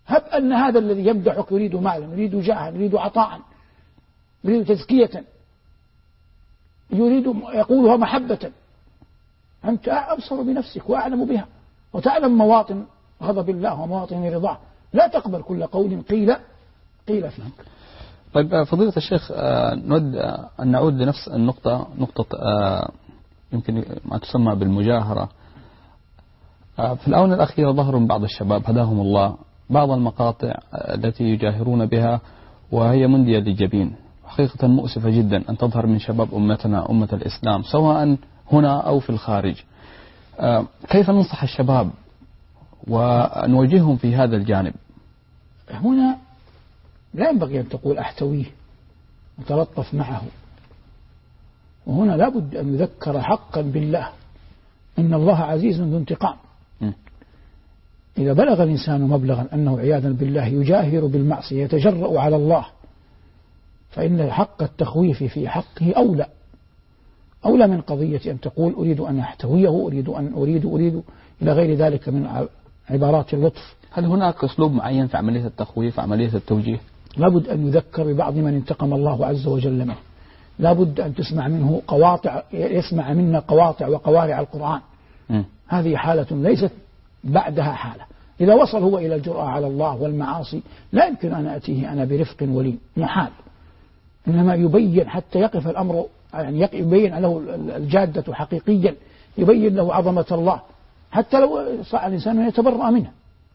هب أن هذا الذي يمدحك يريد مالا، يريد جاها، يريد عطاء، يريد تزكية، يريد يقولها محبة، أنت أبصر بنفسك وأعلم بها وتعلم مواطن غضب الله ومواطن رضاه، لا تقبل كل قول قيل قيل فيك. طيب فضيلة الشيخ، نود أن نعود لنفس النقطة، نقطة يمكن ما تسمى بالمجاهرة. في الآونة الأخيرة ظهر من بعض الشباب هداهم الله بعض المقاطع التي يجاهرون بها وهي مندية للجبين، حقيقة مؤسفة جدا أن تظهر من شباب أمتنا أمة الإسلام سواء هنا أو في الخارج. كيف ننصح الشباب ونوجههم في هذا الجانب؟ هنا لا ينبغي أن تقول أحتويه وتلطف معه، وهنا لا بد أن يذكر حقا بالله إن الله عزيز ذو انتقام. م. إذا بلغ الإنسان مبلغا أنه عياذا بالله يجاهر بالمعصية يتجرأ على الله، فإن حق التخويف في حقه أولى أولى من قضية أن تقول أريد أن أحتويه، أريد أن أريد أريد إلى غير ذلك من عبارات اللطف. هل هناك أسلوب معين في عملية التخويف، عملية التوجيه؟ لابد أن يذكر ببعض من انتقم الله عز وجل منه، لابد أن تسمع منه قواطع، يسمع منا قواطع وقوارع القرآن. م. هذه حالة ليست بعدها حالة. إذا وصل هو إلى الجرأة على الله والمعاصي لا يمكن أن أتيه أنا برفق ولين، محال. إنما يبين حتى يقف الأمر، يعني يبين له الجادة حقيقيا، يبين له عظمة الله، حتى لو صار الإنسان أن يتبرأ منه،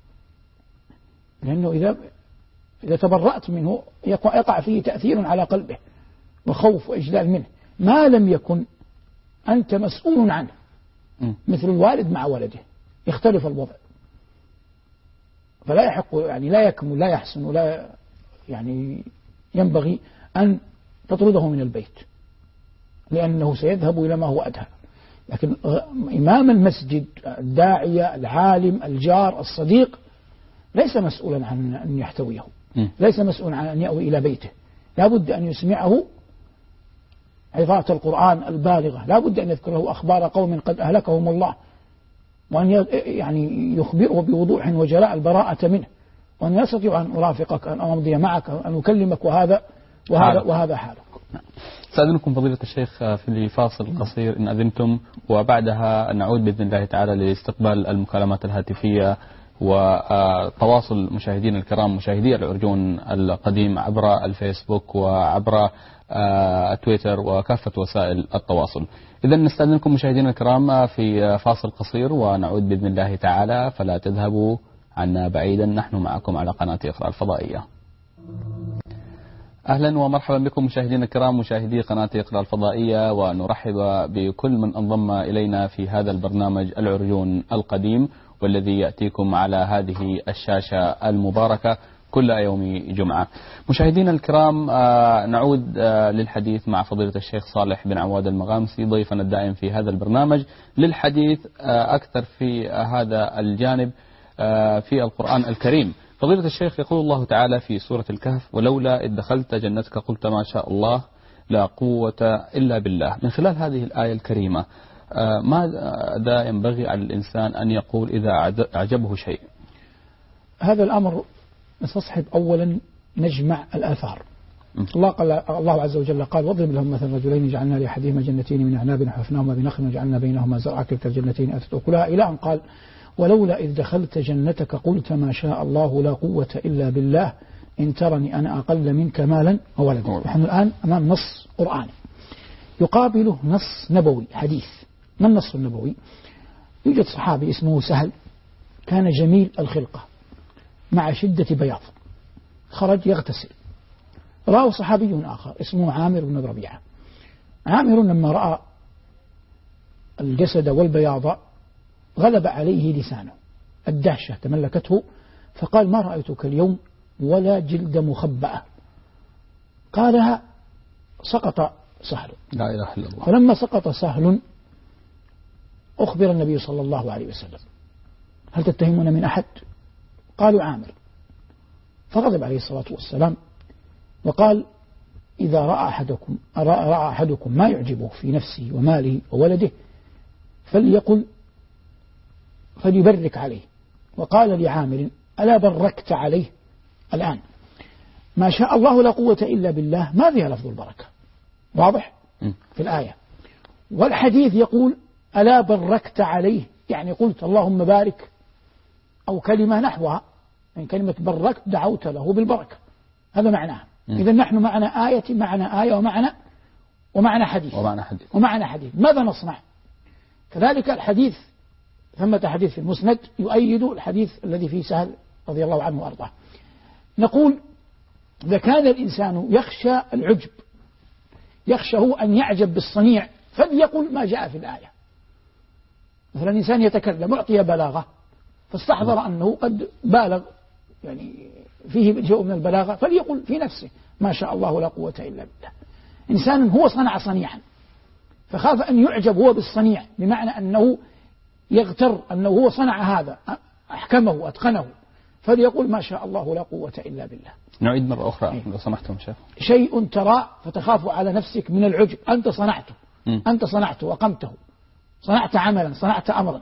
لأنه إذا إذا تبرأت منه يقع فيه تأثير على قلبه وخوف وإجلال منه ما لم يكن أنت مسؤول عنه. م. مثل الوالد مع ولده يختلف الوضع، فلا يحق يعني لا يكمل لا يحسن ولا يعني ينبغي أن تطرده من البيت لأنه سيذهب إلى ما هو أدهى. لكن إمام المسجد، الداعية، العالم، الجار، الصديق ليس مسؤولا عن أن يحتويه، م. ليس مسؤولا عن أن يأوي إلى بيته، لا بد أن يسمعه عظات القرآن البالغة، لا بد أن يذكر له أخبار قوم قد أهلكهم الله، وأن يعني يخبره بوضوح وجلاء البراءة منه، وأن يستطيع أن أرافقك، أن أمضي معك، أن أكلمك، وهذا وهذا حالك. وهذا حالك. سأذنكم فضيلة الشيخ في فاصل قصير إن أذنتم، وبعدها نعود بإذن الله تعالى لاستقبال المكالمات الهاتفية وتواصل مشاهدينا الكرام مشاهدي العرجون القديم عبر الفيسبوك وعبر تويتر وكافة وسائل التواصل. إذن نستأذنكم مشاهدينا الكرام في فاصل قصير ونعود بإذن الله تعالى، فلا تذهبوا عنا بعيدا، نحن معكم على قناة إقراء الفضائية. أهلا ومرحبا بكم مشاهدينا الكرام مشاهدي قناة إقراء الفضائية، ونرحب بكل من انضم إلينا في هذا البرنامج العرجون القديم، والذي يأتيكم على هذه الشاشة المباركة كل يوم جمعة. مشاهدينا الكرام، نعود للحديث مع فضيلة الشيخ صالح بن عواد المغامسي ضيفنا الدائم في هذا البرنامج للحديث أكثر في هذا الجانب في القرآن الكريم. فضيلة الشيخ يقول الله تعالى في سورة الكهف: ولولا إذ دخلت جنتك قلت ما شاء الله لا قوة إلا بالله. من خلال هذه الآية الكريمة ماذا ينبغي على الإنسان أن يقول إذا أعجبه شيء؟ هذا الأمر نستصحب أولا نجمع الآثار. الله قال الله عز وجل قال: واضرب لهم مثل رجلين جعلنا لأحدهما جنتين من أعناب وحفظناهما بنخل وجعلنا بينهما زرعا كلتا الجنتين آتت أكلها، إلى أن قال: ولولا إذ دخلت جنتك قلت ما شاء الله لا قوة إلا بالله إن ترني أنا أقل منك مالا وولدا. نحن الآن أمام نص قرآني يقابله نص نبوي حديث. ما النص النبوي؟ يوجد صحابي اسمه سهل، كان جميل الخلقة مع شدة بياض، خرج يغتسل، رأى صحابي آخر اسمه عامر بن ربيعة. عامر لما رأى الجسد والبياض غلب عليه لسانه، الدهشة تملكته، فقال: ما رأيتك اليوم ولا جلد مخبأة. قالها سقط سهل. لا إله إلا الله. فلما سقط سهل أخبر النبي صلى الله عليه وسلم: هل تتهمون من أحد؟ قالوا: عامر. فغضب عليه الصلاة والسلام وقال: إذا رأى أحدكم, رأى أحدكم ما يعجبه في نفسه وماله وولده فليقل فليبرك عليه. وقال لعامر: ألا بركت عليه. الآن ما شاء الله لا قوة إلا بالله ما فيها لفظ البركة، واضح في الآية. والحديث يقول ألا بركت عليه، يعني قلت اللهم بارك، أو كلمة نحوها من كلمة بركت دعوت له بالبركة، هذا معناه. إذا نحن معنا آية معنا آية ومعنى ومعنى حديث ومعنى حديث ومعنى حديث ماذا نصنع؟ كذلك الحديث، ثمة حديث في المسند يؤيد الحديث الذي فيه سهل رضي الله عنه وأرضاه. نقول إذا كان الإنسان يخشى العجب، يخشى هو أن يعجب بالصنيع، فليقل ما جاء في الآية. مثلا إنسان يتكلم أعطي بلاغة فاستحضر أنه قد بالغ، يعني فيه شيء من البلاغة، فليقل في نفسه ما شاء الله لا قوة إلا بالله. إنسان هو صنع صنيعا فخاف أن يعجب هو بالصنيع، بمعنى أنه يغتر أنه هو صنع هذا أحكمه وأتقنه، فليقول ما شاء الله لا قوة إلا بالله. نعيد مرة أخرى لو سمحتم شيخ. شيء ترى فتخاف على نفسك من العجب، أنت صنعته م. أنت صنعته وقمته، صنعت عملا صنعت أمرا،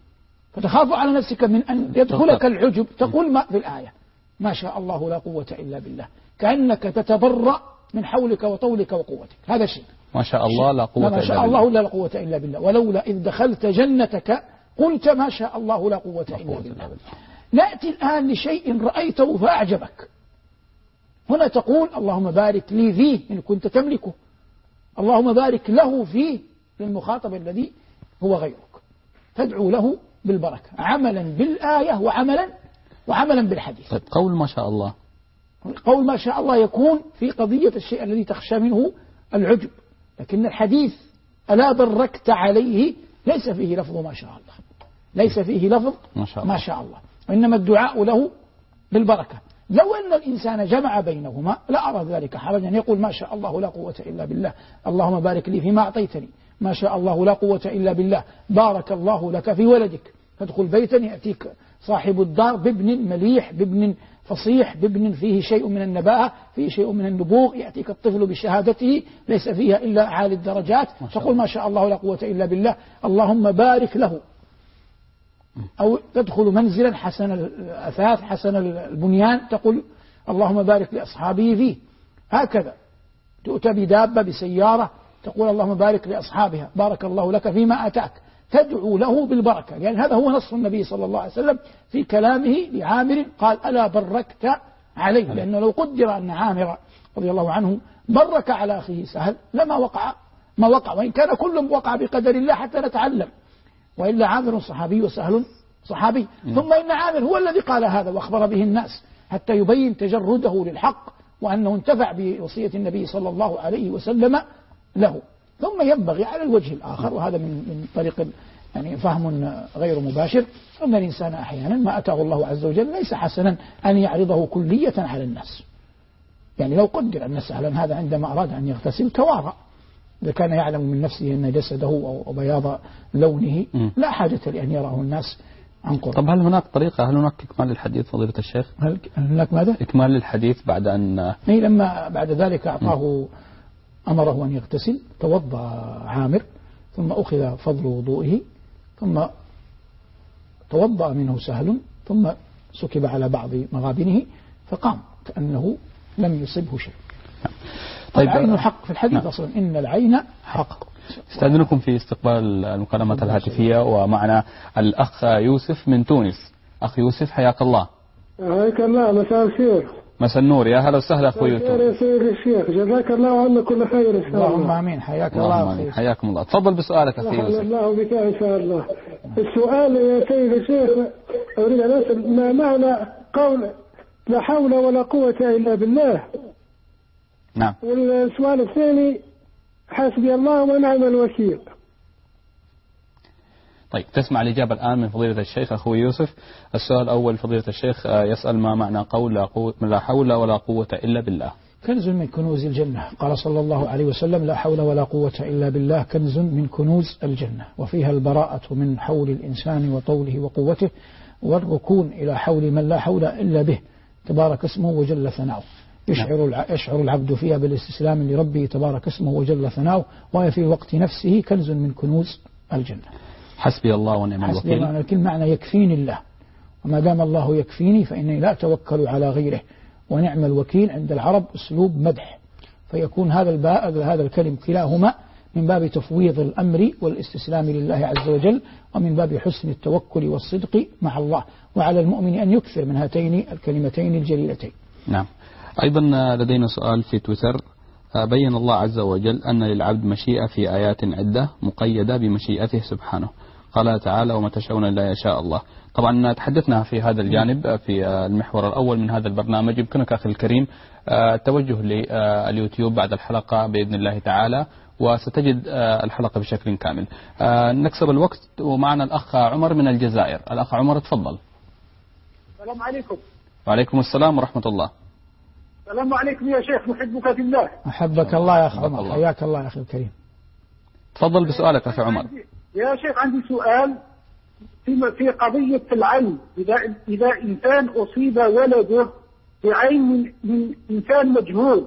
فتخاف على نفسك من أن يدخلك العجب، تقول ما في الآية ما شاء الله لا قوة إلا بالله، كأنك تتبرأ من حولك وطولك وقوتك. هذا شيء ما شاء الله لا قوة إلا بالله، ما شاء الله لا قوة إلا بالله، ولولا إذ دخلت جنتك قلت ما شاء الله لا قوة إلا بالله. نأتي الآن لشيء رأيته فأعجبك، هنا تقول اللهم بارك لي فيه إن كنت تملكه، اللهم بارك له فيه للمخاطب الذي هو غيرك، تدعو له بالبركة عملا بالآية وعملا وعملا بالحديث. طيب قول ما شاء الله، قول ما شاء الله يكون في قضية الشيء الذي تخشى منه العجب، لكن الحديث ألا بركت عليه ليس فيه لفظ ما شاء الله، ليس فيه لفظ ما شاء الله, ما شاء الله. وإنما الدعاء له بالبركة. لو أن الإنسان جمع بينهما لا أرى ذلك حرجا، يقول ما شاء الله لا قوة إلا بالله، اللهم بارك لي فيما أعطيتني، ما شاء الله لا قوة إلا بالله، بارك الله لك في ولدك، تدخل بيتا يأتيك صاحب الدار بابن مليح، بابن فصيح، بابن فيه شيء من النباهة، فيه شيء من النبوغ، يأتيك الطفل بشهادته ليس فيها إلا أعالي الدرجات، تقول ما شاء الله لا قوة إلا بالله، اللهم بارك له. أو تدخل منزلا حسن الأثاث حسن البنيان، تقول اللهم بارك لأصحابه فيه. هكذا تؤتى بدابة بسيارة، تقول اللهم بارك لأصحابها، بارك الله لك فيما آتاك، تدعو له بالبركة، لأن يعني هذا هو نص النبي صلى الله عليه وسلم في كلامه لعامر، قال ألا بركت عليه، لأنه لو قدر أن عامر رضي الله عنه برك على أخيه سهل لما وقع ما وقع، وإن كان كل وقع بقدر الله حتى نتعلم، وإلا عامر صحابي وسهل صحابي. م. ثم إن عامر هو الذي قال هذا وأخبر به الناس حتى يبين تجرده للحق، وأنه انتفع بوصية النبي صلى الله عليه وسلم له. ثم ينبغي على الوجه الآخر، وهذا من من طريق يعني فهم غير مباشر، أن الإنسان أحيانا ما أتاه الله عز وجل ليس حسنا أن يعرضه كلية على الناس. يعني لو قدر أن سهلا هذا عندما أراد أن يغتسل تواضع، إذا كان يعلم من نفسه أن جسده أو بياض لونه لا حاجة لأن يراه الناس عن قرب. طب هل هناك طريقة، هل هناك إكمال للحديث فضيلة الشيخ؟ هل هناك ماذا؟ إكمال للحديث بعد أن أي لما بعد ذلك أعطاه أمره أن يغتسل، توضأ عامر ثم أخذ فضل وضوئه، ثم توضأ منه سهل، ثم سكب على بعض مغابنه فقام كأنه لم يصبه شيء. طيب العين حق في الحديث نعم. أصلا إن العين حق. استأذنكم في استقبال المكالمات الهاتفية، ومعنا الأخ يوسف من تونس. أخ يوسف حياك الله. حياك الله، مساء الخير. مساء النور، يا هلا وسهلا أخوي يوسف. يا سيدي الشيخ، جزاك الله عنا كل خير إن شاء الله. اللهم آمين. حياك الله أخي. حياكم الله. تفضل بسؤالك أخي يوسف. الله بك إن شاء الله. السؤال يا سيدي الشيخ، أريد أن أسأل ما معنى قول لا حول ولا قوة إلا بالله؟ نعم. والسؤال الثاني حسبي الله ونعم الوكيل. طيب تسمع الإجابة الآن من فضيلة الشيخ أخوي يوسف. السؤال الأول فضيلة الشيخ يسأل ما معنى قول لا, قوة لا حول ولا قوة إلا بالله؟ كنز من كنوز الجنة، قال صلى الله عليه وسلم لا حول ولا قوة إلا بالله كنز من كنوز الجنة، وفيها البراءة من حول الإنسان وطوله وقوته، والركون إلى حول من لا حول إلا به تبارك اسمه وجل ثناؤه. يشعر يشعر العبد فيها بالاستسلام لربه تبارك اسمه وجل ثناؤه، وهي في وقت نفسه كنز من كنوز الجنة. حسبي الله ونعم الوكيل. حسبي الله ونعم الوكيل معنى يكفيني الله، وما دام الله يكفيني فإني لا أتوكل على غيره، ونعم الوكيل عند العرب أسلوب مدح، فيكون هذا الباء هذا الكلم كلاهما من باب تفويض الأمر والاستسلام لله عز وجل، ومن باب حسن التوكل والصدق مع الله، وعلى المؤمن أن يكثر من هاتين الكلمتين الجليلتين. نعم. أيضا لدينا سؤال في تويتر. بين الله عز وجل أن للعبد مشيئة في آيات عدة مقيدة بمشيئته سبحانه، قال تعالى وما تشاءون إلا يشاء الله. طبعا تحدثنا في هذا الجانب في المحور الأول من هذا البرنامج. يمكنك أخي الكريم التوجه لليوتيوب بعد الحلقة بإذن الله تعالى، وستجد الحلقة بشكل كامل. نكسب الوقت، ومعنا الأخ عمر من الجزائر. الأخ عمر تفضل. السلام عليكم. وعليكم السلام ورحمة الله. السلام عليكم يا شيخ، نحبك في الله. أحبك الله يا أخ عمر، حياك الله يا أخي الكريم. تفضل بسؤالك أخي عمر. يا شيخ عندي سؤال في في قضية العين. إذا إذا إنسان أصيب ولده بعين من, من إنسان مجهول،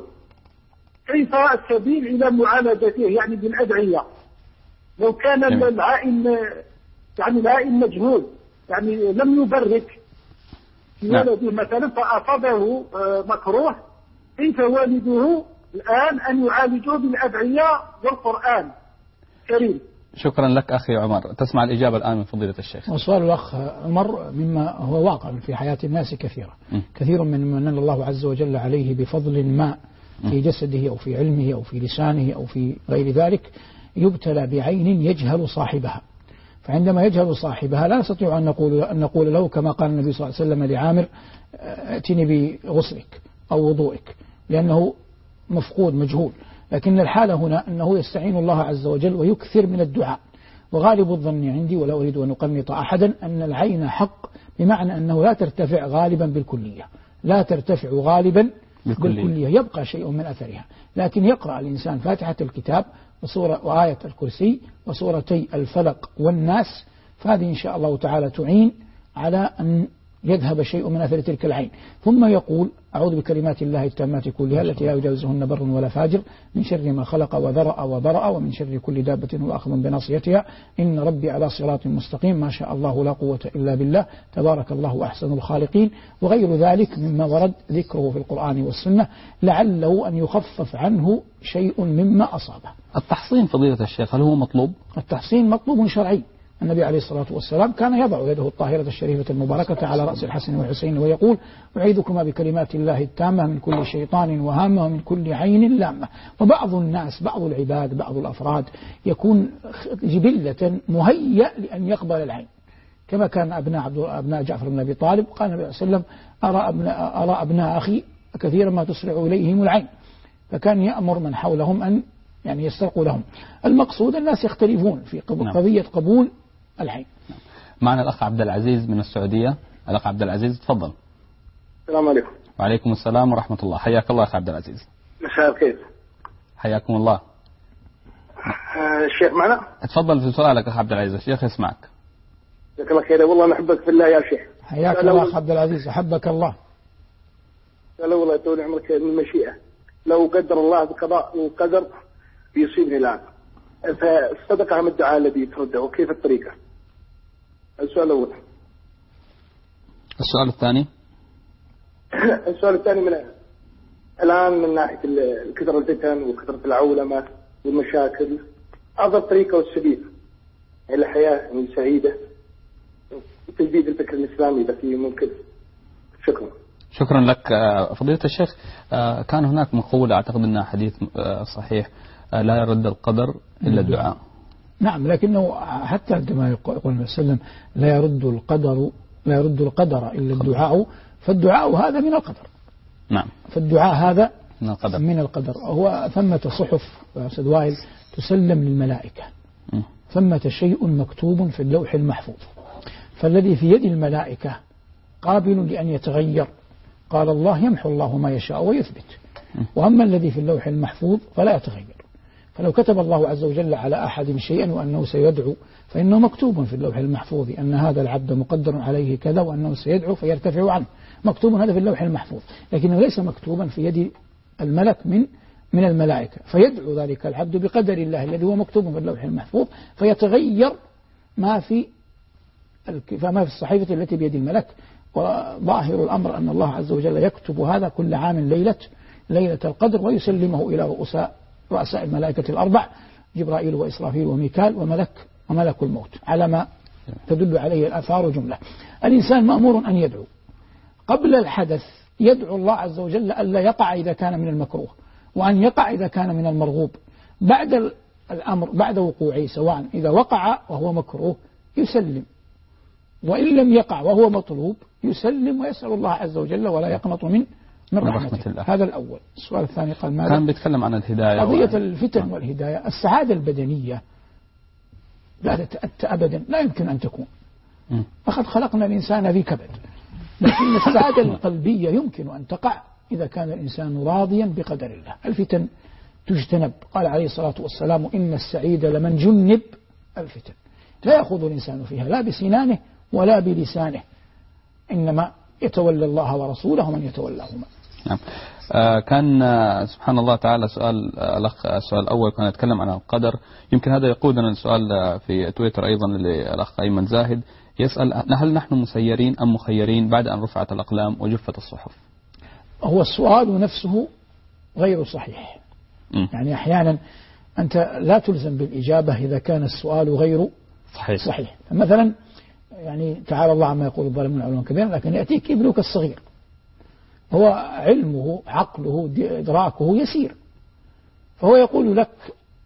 كيف السبيل إلى معالجته يعني بالأدعية؟ لو كان العائن يعني العائن مجهول، يعني لم يبرك في ولده مثلا فأصابه مكروه، كيف والده الآن أن يعالجوه بالأدعية والقرآن الكريم؟ شكرا لك أخي عمر. تسمع الإجابة الآن من فضيلة الشيخ. وسؤال الأخ عمر مما هو واقع في حياة الناس كثيرا. م. كثير من من الله عز وجل عليه بفضل ما في جسده أو في علمه أو في لسانه أو في غير ذلك يبتلى بعين يجهل صاحبها، فعندما يجهل صاحبها لا نستطيع أن نقول, أن نقول له كما قال النبي صلى الله عليه وسلم لعامر ائتني بغسلك أو وضوئك، لأنه مفقود مجهول. لكن الحالة هنا أنه يستعين الله عز وجل ويكثر من الدعاء. وغالب الظن عندي ولا أريد أن أقنط أحدا أن العين حق، بمعنى أنه لا ترتفع غالبا بالكلية، لا ترتفع غالبا بالكلية, بالكلية. يبقى شيء من أثرها، لكن يقرأ الإنسان فاتحة الكتاب وسورة وآية الكرسي وسورتي الفلق والناس، فهذه إن شاء الله تعالى تعين على أن يذهب شيء من أثر تلك العين. ثم يقول أعوذ بكلمات الله التامات كلها التي لا يجاوزهن بر ولا فاجر من شر ما خلق وذرأ وبرأ ومن شر كل دابة هو آخذ بناصيتها إن ربي على صراط مستقيم ما شاء الله لا قوة إلا بالله تبارك الله أحسن الخالقين، وغير ذلك مما ورد ذكره في القرآن والسنة لعله أن يخفف عنه شيء مما أصابه. التحصين فضيلة الشيخ هل هو مطلوب؟ التحصين مطلوب شرعي. النبي عليه الصلاة والسلام كان يضع يده الطاهرة الشريفة المباركة على رأس الحسن والحسين ويقول أعيذكما بكلمات الله التامة من كل شيطان وهامة ومن كل عين لامة. وبعض الناس بعض العباد بعض الأفراد يكون جبلة مهيأ لأن يقبل العين، كما كان أبناء, عبد أبناء جعفر بن أبي طالب قال النبي صلى الله عليه وسلم أرى أبناء, أرى أبناء أخي كثيرا ما تسرع إليهم العين، فكان يأمر من حولهم أن يعني يسترقوا لهم. المقصود الناس يختلفون في قضية قبول العين. معنا الأخ عبد العزيز من السعودية. الأخ عبد العزيز تفضل. السلام عليكم. وعليكم السلام ورحمة الله. حياك الله أخ عبد العزيز. مساء الخير. حياكم الله. الشيخ معنا؟ تفضل في سؤالك أخ عبد العزيز، الشيخ يسمعك. جزاك الله خير. والله نحبك في الله يا شيخ. حياك الله أخ عبد العزيز، أحبك الله. لا والله يطول عمرك من المشيئة، لو قدر الله بقضاء وقدر بيصيبني الآن، فالصدقة عن الدعاء الذي ترده وكيف الطريقة؟ السؤال الأول. السؤال الثاني. السؤال الثاني من الآن من ناحية كثرة الفتن وكثرة العولمة والمشاكل، أفضل طريقة والسبيل إلى حياة سعيدة وتجديد الفكر الإسلامي إذا فيه ممكن. شكرا. شكرا لك فضيلة الشيخ. كان هناك مقولة أعتقد أنها حديث صحيح لا يرد القدر إلا الدعاء. نعم، لكنه حتى عندما يقول النبي صلى الله عليه وسلم لا يرد القدر لا يرد القدر إلا الدعاء، فالدعاء هذا من القدر. نعم. فالدعاء هذا من القدر. من القدر. هو ثمة صحف يا أستاذ وائل تسلم للملائكة، م. ثمة شيء مكتوب في اللوح المحفوظ، فالذي في يد الملائكة قابل لأن يتغير، قال الله يمحو الله ما يشاء ويثبت، وأما الذي في اللوح المحفوظ فلا يتغير. فلو كتب الله عز وجل على أحد شيئا وأنه سيدعو فإنه مكتوب في اللوح المحفوظ أن هذا العبد مقدر عليه كذا وأنه سيدعو فيرتفع عنه، مكتوب هذا في اللوح المحفوظ، لكنه ليس مكتوبا في يد الملك من من الملائكة، فيدعو ذلك العبد بقدر الله الذي هو مكتوب في اللوح المحفوظ، فيتغير ما في فما في الصحيفة التي بيد الملك. وظاهر الأمر أن الله عز وجل يكتب هذا كل عام ليلة ليلة القدر، ويسلمه إلى رؤساء رؤساء الملائكة الأربع، جبرائيل وإسرافيل وميكال وملك وملك الموت، على ما تدل عليه الآثار جملة. الإنسان مأمور أن يدعو قبل الحدث، يدعو الله عز وجل ألا يقع إذا كان من المكروه، وأن يقع إذا كان من المرغوب. بعد الأمر بعد وقوعه، سواء إذا وقع وهو مكروه يسلم، وإن لم يقع وهو مطلوب يسلم ويسأل الله عز وجل ولا يقنط من من رحمة, رحمة الله. هذا الأول. السؤال الثاني قال ماذا؟ كان بيتكلم عن الهداية، قضية وعن... الفتن والهداية. السعادة البدنية لا تتأتى أبدا، لا يمكن أن تكون، لقد خلقنا الإنسان في كبد، لكن السعادة القلبية يمكن أن تقع إذا كان الإنسان راضيا بقدر الله. الفتن تجتنب، قال عليه الصلاة والسلام إن السعيد لمن جنب الفتن، لا يأخذ الإنسان فيها لا بسنانه ولا بلسانه، إنما يتولى الله ورسوله من يتولاهما. نعم. آه كان آه سبحان الله تعالى سؤال آه الأخ السؤال الأول كان يتكلم عن القدر، يمكن هذا يقودنا لسؤال آه في تويتر أيضا للأخ أيمن زاهد يسأل هل نحن مسيرين أم مخيرين بعد أن رفعت الأقلام وجفت الصحف؟ هو السؤال نفسه غير صحيح. م. يعني أحيانا أنت لا تلزم بالإجابة إذا كان السؤال غير صحيح, صحيح. مثلا يعني تعالى الله عما يقول الظالمون علوا كبيرا، لكن يأتيك ابنك الصغير هو علمه عقله إدراكه يسير، فهو يقول لك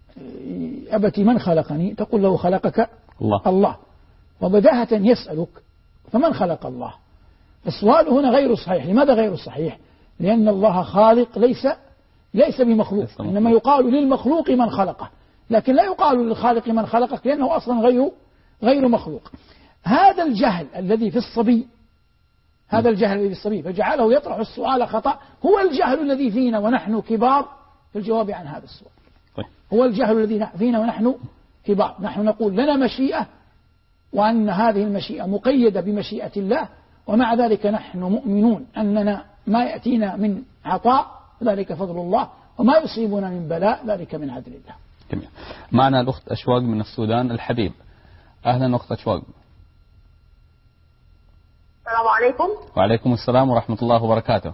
أبتي من خلقني؟ تقول له خلقك الله, الله. وبداهة يسألك فمن خلق الله؟ السؤال هنا غير صحيح. لماذا غير صحيح؟ لأن الله خالق ليس ليس بمخلوق، إنما يقال للمخلوق من خلقه، لكن لا يقال للخالق من خلقك، لأنه أصلا غير غير مخلوق. هذا الجهل الذي في الصبي هذا الجهل الذي في الصبي فجعله يطرح السؤال خطأ هو الجهل الذي فينا ونحن كبار في الجواب عن هذا السؤال. هو الجهل الذي فينا ونحن كبار. نحن نقول لنا مشيئة، وأن هذه المشيئة مقيدة بمشيئة الله، ومع ذلك نحن مؤمنون أننا ما يأتينا من عطاء ذلك فضل الله، وما يصيبنا من بلاء ذلك من عدل الله. جميل. معنا الأخت أشواق من السودان الحبيب. أهلا أخت أشواق. السلام عليكم. وعليكم السلام ورحمة الله وبركاته.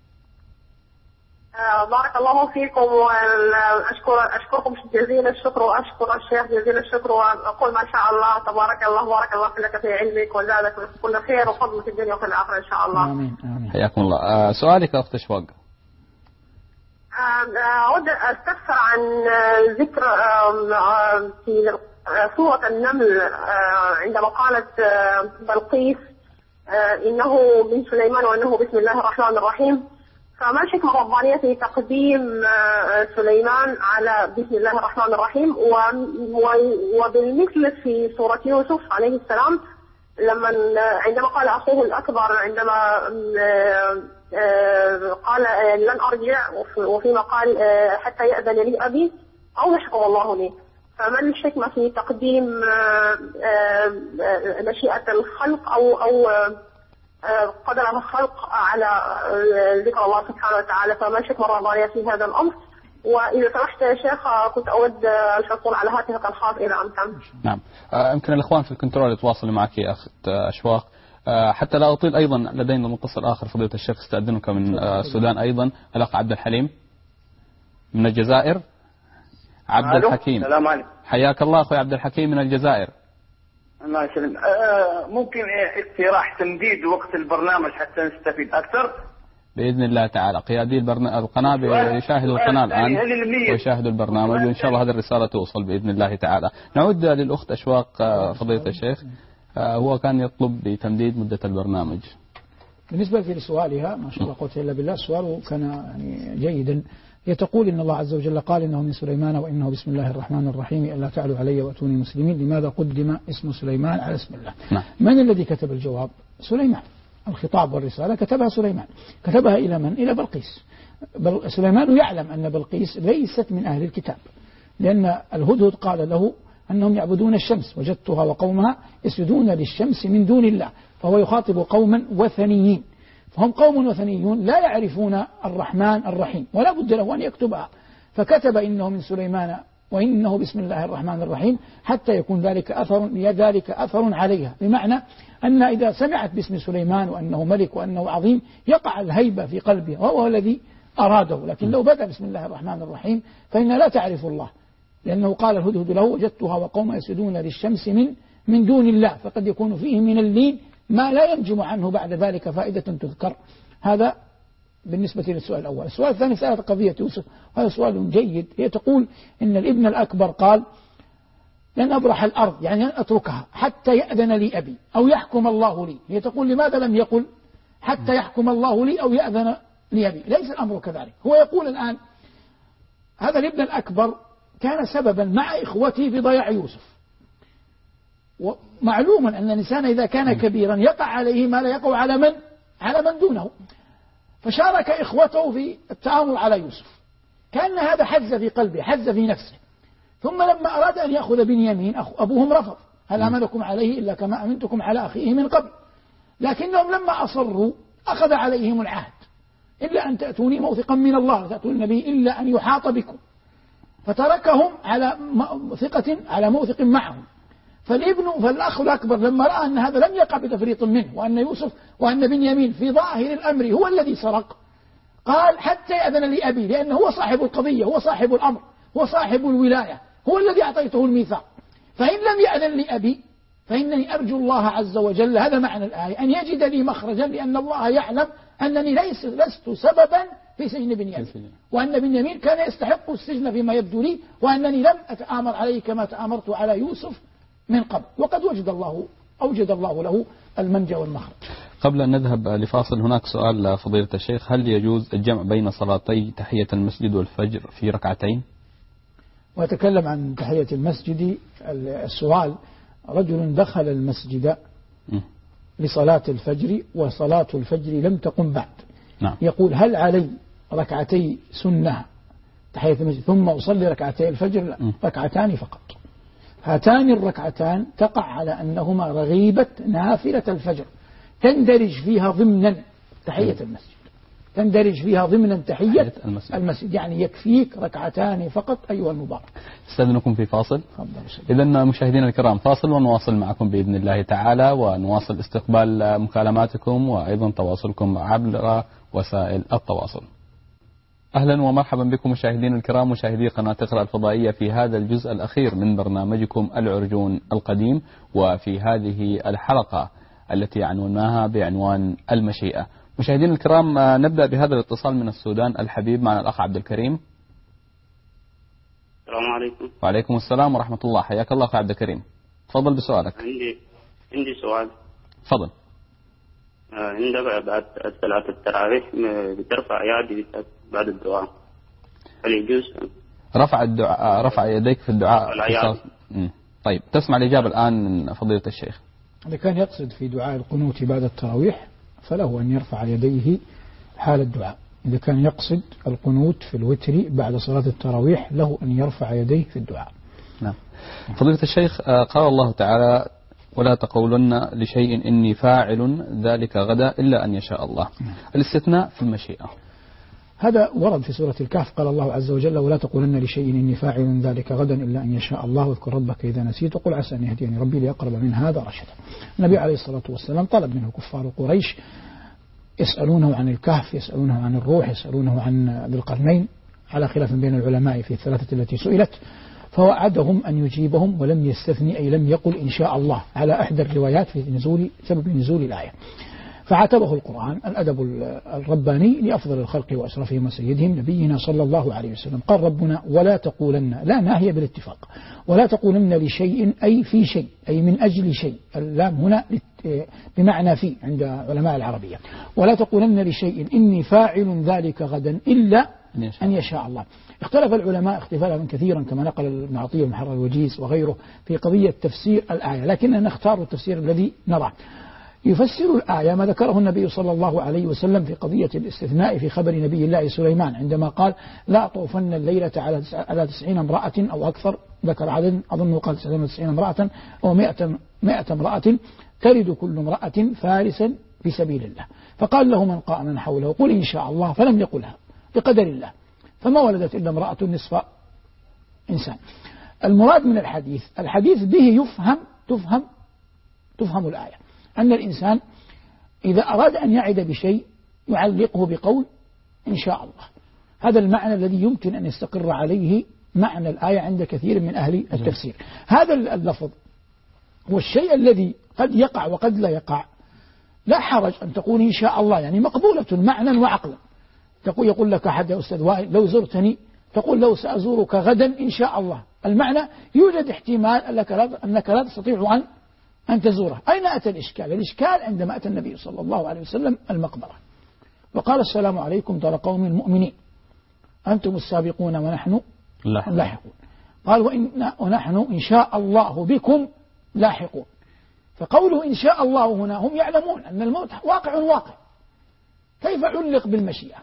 آه بارك الله فيكم، وأشكر أشكركم جزيل الشكر، وأشكر الشيخ جزيل الشكر، وأقول ما شاء الله تبارك الله، بارك الله لك في علمك، وزادك كل خير وفضل في الدنيا وفي الآخرة إن شاء الله. آمين آمين. حياكم الله. آه سؤالك أخت أشواق. أود أستفسر عن ذكر في سورة النمل عندما قالت بلقيس إنه من سليمان وإنه بسم الله الرحمن الرحيم، فما الحكمة الربانية في تقديم سليمان على بسم الله الرحمن الرحيم؟ وبالمثل في سورة يوسف عليه السلام لما عندما قال أخوه الأكبر عندما قال لن أرجع، وفيما قال حتى يأذن لي أبي أو يحكم الله لي، فما الحكمة في تقديم مشيئة الخلق أو أو قدر الخلق على ذكر الله سبحانه وتعالى؟ فما الحكمة الربانية في هذا الأمر؟ وإذا سمحت يا شيخ كنت أود الحصول على هاتفك الخاص إذا أمكن. نعم. يمكن الإخوان في الكنترول يتواصلوا معك يا أخت أشواق. حتى لا أطيل أيضا لدينا متصل آخر فضيلة الشيخ استأذنك من السودان أيضا، الأخ عبد الحليم من الجزائر. عبد الحكيم. السلام عليكم. حياك الله أخوي عبد الحكيم من الجزائر. الله يسلمك. آه ممكن اقتراح تمديد وقت البرنامج حتى نستفيد أكثر بإذن الله تعالى. قيادي القناة بيشاهدوا القناة الآن ويشاهدوا البرنامج، وإن شاء الله هذه الرسالة توصل بإذن الله تعالى. نعود للأخت أشواق فضيلة الشيخ، هو كان يطلب بتمديد مدة البرنامج. بالنسبة لسؤالها ما شاء الله قوة إلا بالله، السؤال كان يعني جيدا. هي تقول إن الله عز وجل قال إنه من سليمان وإنه بسم الله الرحمن الرحيم ألا تعلوا علي وأتوني مسلمين. لماذا قدم اسم سليمان على اسم الله؟ نعم. من الذي كتب الجواب؟ سليمان. الخطاب والرسالة كتبها سليمان. كتبها إلى من؟ إلى بلقيس. بل سليمان يعلم أن بلقيس ليست من أهل الكتاب، لأن الهدهد قال له أنهم يعبدون الشمس، وجدتها وقومها يسجدون للشمس من دون الله، فهو يخاطب قوما وثنيين، فهم قوم وثنيون لا يعرفون الرحمن الرحيم، ولا بد له أن يكتبها، فكتب إنه من سليمان وإنه بسم الله الرحمن الرحيم حتى يكون ذلك أثر ذلك أثر عليها، بمعنى أن إذا سمعت باسم سليمان وأنه ملك وأنه عظيم يقع الهيبة في قلبها وهو الذي أراده. لكن لو بدأ بسم الله الرحمن الرحيم فإنها لا تعرف الله، لأنه قال الهدهد له وجدتها وقوم يسجدون للشمس من من دون الله، فقد يكون فيه من اللين ما لا ينجم عنه بعد ذلك فائدة تذكر. هذا بالنسبة للسؤال الأول. السؤال الثاني سألت قضية يوسف، وهذا سؤال جيد. هي تقول إن الابن الأكبر قال لن أبرح الأرض، يعني لن أتركها حتى يأذن لي أبي أو يحكم الله لي. هي تقول لماذا لم يقل حتى يحكم الله لي أو يأذن لي أبي؟ ليس الأمر كذلك. هو يقول الآن هذا الابن الأكبر كان سببا مع إخوته في ضياع يوسف، ومعلوم أن الإنسان إذا كان كبيرا يقع عليه ما لا يقع على من على من دونه، فشارك إخوته في التآمر على يوسف، كان هذا حز في قلبه، حز في نفسه. ثم لما أراد أن يأخذ بنيامين أبوهم رفض، هل أمنكم عليه إلا كما أمنتكم على أخيه من قبل، لكنهم لما أصروا أخذ عليهم العهد إلا أن تأتوني موثقا من الله، تأتون النبي إلا أن يحاط بكم، فتركهم على ثقة على موثق معهم. فالابن فالأخ الأكبر لما رأى أن هذا لم يقع بتفريط منه، وأن يوسف وأن بنيامين في ظاهر الأمر هو الذي سرق، قال حتى يأذن لي أبي، لأنه هو صاحب القضية، هو صاحب الأمر، هو صاحب الولاية، هو الذي أعطيته الميثاق، فإن لم يأذن لي أبي فإنني أرجو الله عز وجل، هذا معنى الآية، أن يجد لي مخرجا، لأن الله يعلم أنني ليس لست سببا في سجن بنيامين، وأن بنيامين كان يستحق السجن فيما يبدو لي، وأنني لم أتآمر عليه كما تآمرت على يوسف من قبل، وقد وجد الله أوجد الله له المنجى والمخرج. قبل أن نذهب لفاصل هناك سؤال فضيلة الشيخ، هل يجوز الجمع بين صلاتي تحية المسجد والفجر في ركعتين؟ وأتكلم عن تحية المسجد. السؤال رجل دخل المسجد م. لصلاة الفجر وصلاة الفجر لم تقم بعد، نعم. يقول هل علي ركعتي سنة تحية المسجد ثم أصلي ركعتي الفجر؟ لا، م. ركعتان فقط. هاتان الركعتان تقع على أنهما رغيبة نافلة الفجر، تندرج فيها ضمنا تحية المسجد، تندرج فيها ضمنا تحية المسجد. المسجد يعني يكفيك ركعتان فقط أيها المبارك. استاذنكم في فاصل. إذا مشاهدينا الكرام فاصل ونواصل معكم بإذن الله تعالى، ونواصل استقبال مكالماتكم وأيضا تواصلكم عبر وسائل التواصل. أهلا ومرحبا بكم مشاهدينا الكرام، مشاهدي قناة اقرأ الفضائية في هذا الجزء الأخير من برنامجكم العرجون القديم، وفي هذه الحلقة التي عنوناها بعنوان المشيئة. مشاهدينا الكرام نبدأ بهذا الاتصال من السودان الحبيب، معنا الأخ عبد الكريم. السلام عليكم. وعليكم السلام ورحمة الله، حياك الله أخ عبد الكريم، تفضل بسؤالك. عندي عندي سؤال. تفضل. عندما بعد صلاة التراويح بترفع يدي بعد الدعاء، هل يجوز؟ رفع الدعاء، رفع يديك في الدعاء. طيب تسمع الإجابة الآن من فضيلة الشيخ. إذا كان يقصد في دعاء القنوت بعد التراويح فله أن يرفع يديه حال الدعاء. إذا كان يقصد القنوت في الوتر بعد صلاة التراويح له أن يرفع يديه في الدعاء. نعم. فضيلة الشيخ، قال الله تعالى ولا تقولن لشيء إني فاعل ذلك غدا إلا أن يشاء الله. الاستثناء في المشيئة هذا ورد في سورة الكهف، قال الله عز وجل ولا تقولن لشيء إني فاعل ذلك غدا إلا أن يشاء الله واذكر ربك إذا نسيت وقل عسى أن يهديني ربي لأقرب من هذا رشدا. النبي عليه الصلاة والسلام طلب منه كفار قريش يسألونه عن الكهف، يسألونه عن الروح، يسألونه عن ذي القرنين، على خلاف بين العلماء في الثلاثة التي سئلت، فوعدهم أن يجيبهم ولم يستثني أي لم يقل إن شاء الله على إحدى الروايات في نزول سبب نزول الآية. فعاتبه القرآن الأدب الرباني لأفضل الخلق وأشرفهم وسيدهم نبينا صلى الله عليه وسلم. قال ربنا ولا تقولن، لا ناهية بالاتفاق، ولا تقولن لشيء أي في شيء أي من أجل شيء، اللام هنا بمعنى في عند علماء العربية، ولا تقولن لشيء إني فاعل ذلك غدا إلا أن يشاء الله. اختلف العلماء اختلافا كثيرا كما نقل ابن عطية ومحرر الوجيز وغيره في قضية تفسير الآية، لكننا نختار التفسير الذي نراه. يفسر الآية ما ذكره النبي صلى الله عليه وسلم في قضية الاستثناء في خبر نبي الله سليمان عندما قال لا أطوفن الليلة على تسعين امرأة أو أكثر، ذكر عدد أظنه قال تسعين امرأة أو مئة, مئة امرأة ترد كل امرأة فارسا في سبيل الله، فقال له من قائما حوله قل إن شاء الله، فلم يقلها بقدر الله، فما ولدت إلا امرأة نصف إنسان. المراد من الحديث، الحديث به يفهم تفهم تفهم الآية، أن الإنسان إذا أراد أن يعد بشيء يعلقه بقول إن شاء الله. هذا المعنى الذي يمكن أن يستقر عليه معنى الآية عند كثير من أهل التفسير. هذا اللفظ والشيء الذي قد يقع وقد لا يقع لا حرج أن تقول إن شاء الله، يعني مقبولة معنى وعقلا. تقول يقول لك أحد يا أستاذ وائل لو زرتني، تقول لو سأزورك غدا إن شاء الله. المعنى يوجد احتمال أنك لا, أنك لا تستطيع أن أن تزوره. أين أتى الإشكال؟ الإشكال عندما أتى النبي صلى الله عليه وسلم المقبرة وقال السلام عليكم دار قوم المؤمنين أنتم السابقون ونحن لاحقون. قال وإن ونحن إن شاء الله بكم لاحقون. فقوله إن شاء الله هنا هم يعلمون أن الموت واقع واقع، كيف علق بالمشيئة؟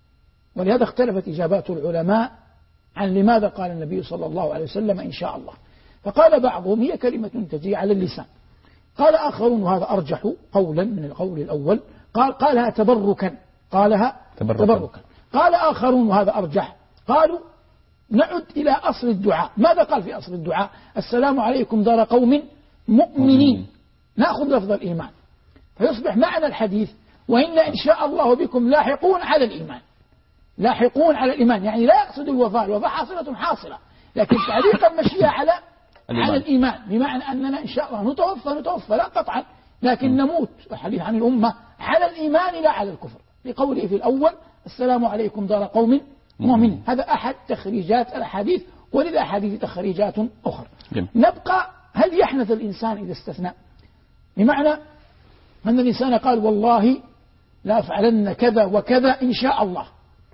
ولهذا اختلفت إجابات العلماء عن لماذا قال النبي صلى الله عليه وسلم إن شاء الله. فقال بعضهم هي كلمة تجي على اللسان، قال آخرون وهذا أرجح قولا من القول الأول قال قالها تبركا قالها تبركا, تبركا. قال آخرون وهذا أرجح قالوا نعد إلى أصل الدعاء. ماذا قال في أصل الدعاء؟ السلام عليكم دار قوم مؤمنين، نأخذ لفظ الإيمان، فيصبح معنى الحديث وإن إن شاء الله بكم لاحقون على الإيمان. لاحقون على الإيمان يعني لا يقصد الوفاء، الوفاء حاصلة حاصلة، لكن تعليق المشيئة على الإيمان. على الإيمان بمعنى أننا إن شاء الله نتوفى نتوفى لا قطعا، لكن نموت الحديث عن الأمة على الإيمان لا على الكفر، لقوله في الأول السلام عليكم دار قوم مؤمنين. هذا أحد تخريجات الحديث، وللأحاديث تخريجات أخرى. جميل. نبقى هل يحنث الإنسان إذا استثنى؟ بمعنى أن الإنسان قال والله لا أفعلن كذا وكذا إن شاء الله،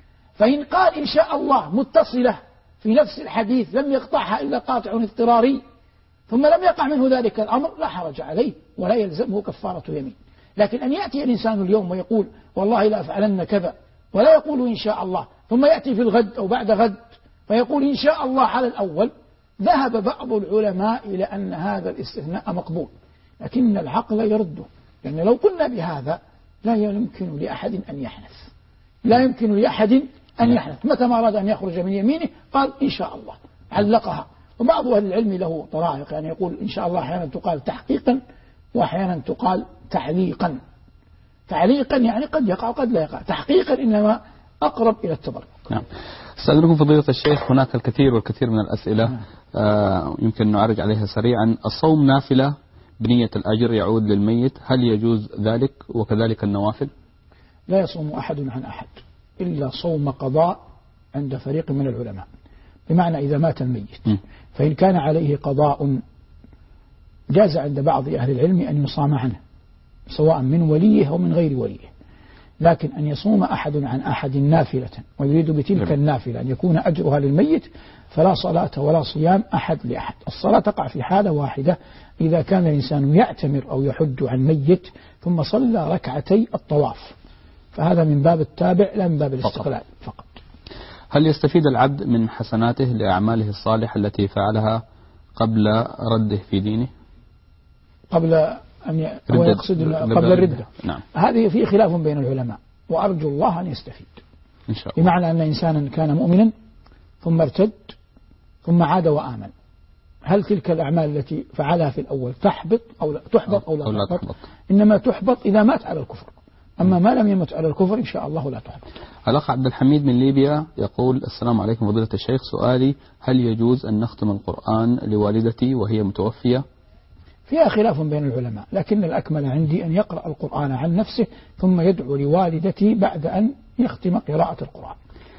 فإن قال إن شاء الله متصلة في نفس الحديث لم يقطعها إلا قاطع اضطراري ثم لم يقع منه ذلك الأمر لا حرج عليه ولا يلزمه كفارة يمين. لكن أن يأتي الإنسان اليوم ويقول والله لا أفعلن كذا ولا يقول إن شاء الله، ثم يأتي في الغد أو بعد غد فيقول إن شاء الله على الأول، ذهب بعض العلماء إلى أن هذا الاستثناء مقبول، لكن العقل يرده، لأن لو قلنا بهذا لا يمكن لأحد أن يحنث، لا يمكن لأحد أن يحنث. متى ما أراد أن يخرج من يمينه قال إن شاء الله علقها. وبعض أهل العلم له طرائق، يعني يقول إن شاء الله أحيانا تقال تحقيقا وأحيانا تقال تعليقا. تعليقا يعني قد يقع وقد لا يقع، تحقيقا إنما أقرب إلى التبرك. نعم. استاذنكم فضيلة الشيخ، هناك الكثير والكثير من الأسئلة نعم. آه يمكن أن نعرج عليها سريعا. الصوم نافلة بنية الأجر يعود للميت، هل يجوز ذلك؟ وكذلك النوافل؟ لا يصوم أحد عن أحد إلا صوم قضاء عند فريق من العلماء، بمعنى إذا مات الميت م. فإن كان عليه قضاء جاز عند بعض أهل العلم أن يصام عنه سواء من وليه أو من غير وليه، لكن أن يصوم أحد عن أحد نافلة ويريد بتلك النافلة أن يكون أجرها للميت فلا صلاة ولا صيام أحد لأحد. الصلاة تقع في حالة واحدة إذا كان الإنسان يعتمر أو يحج عن ميت ثم صلى ركعتي الطواف، فهذا من باب التابع لا من باب الاستقلال فقط. هل يستفيد العبد من حسناته لأعماله الصالحة التي فعلها قبل رده في دينه؟ قبل أن ي... يقصد قبل الردة. نعم. هذه في خلاف بين العلماء، وأرجو الله أن يستفيد إن شاء الله. بمعنى أن إنسانا كان مؤمنا ثم ارتد ثم عاد وآمن، هل تلك الأعمال التي فعلها في الأول تحبط أو لا تحبط أو لا, أو لا تحبط؟ تحبط. إنما تحبط إذا مات على الكفر، أما ما لم يمت على الكفر إن شاء الله لا تحبط. الأخ عبد الحميد من ليبيا يقول السلام عليكم فضيلة الشيخ، سؤالي هل يجوز أن نختم القرآن لوالدتي وهي متوفية؟ فيها خلاف بين العلماء، لكن الأكمل عندي أن يقرأ القرآن عن نفسه ثم يدعو لوالدتي بعد أن يختم قراءة القرآن.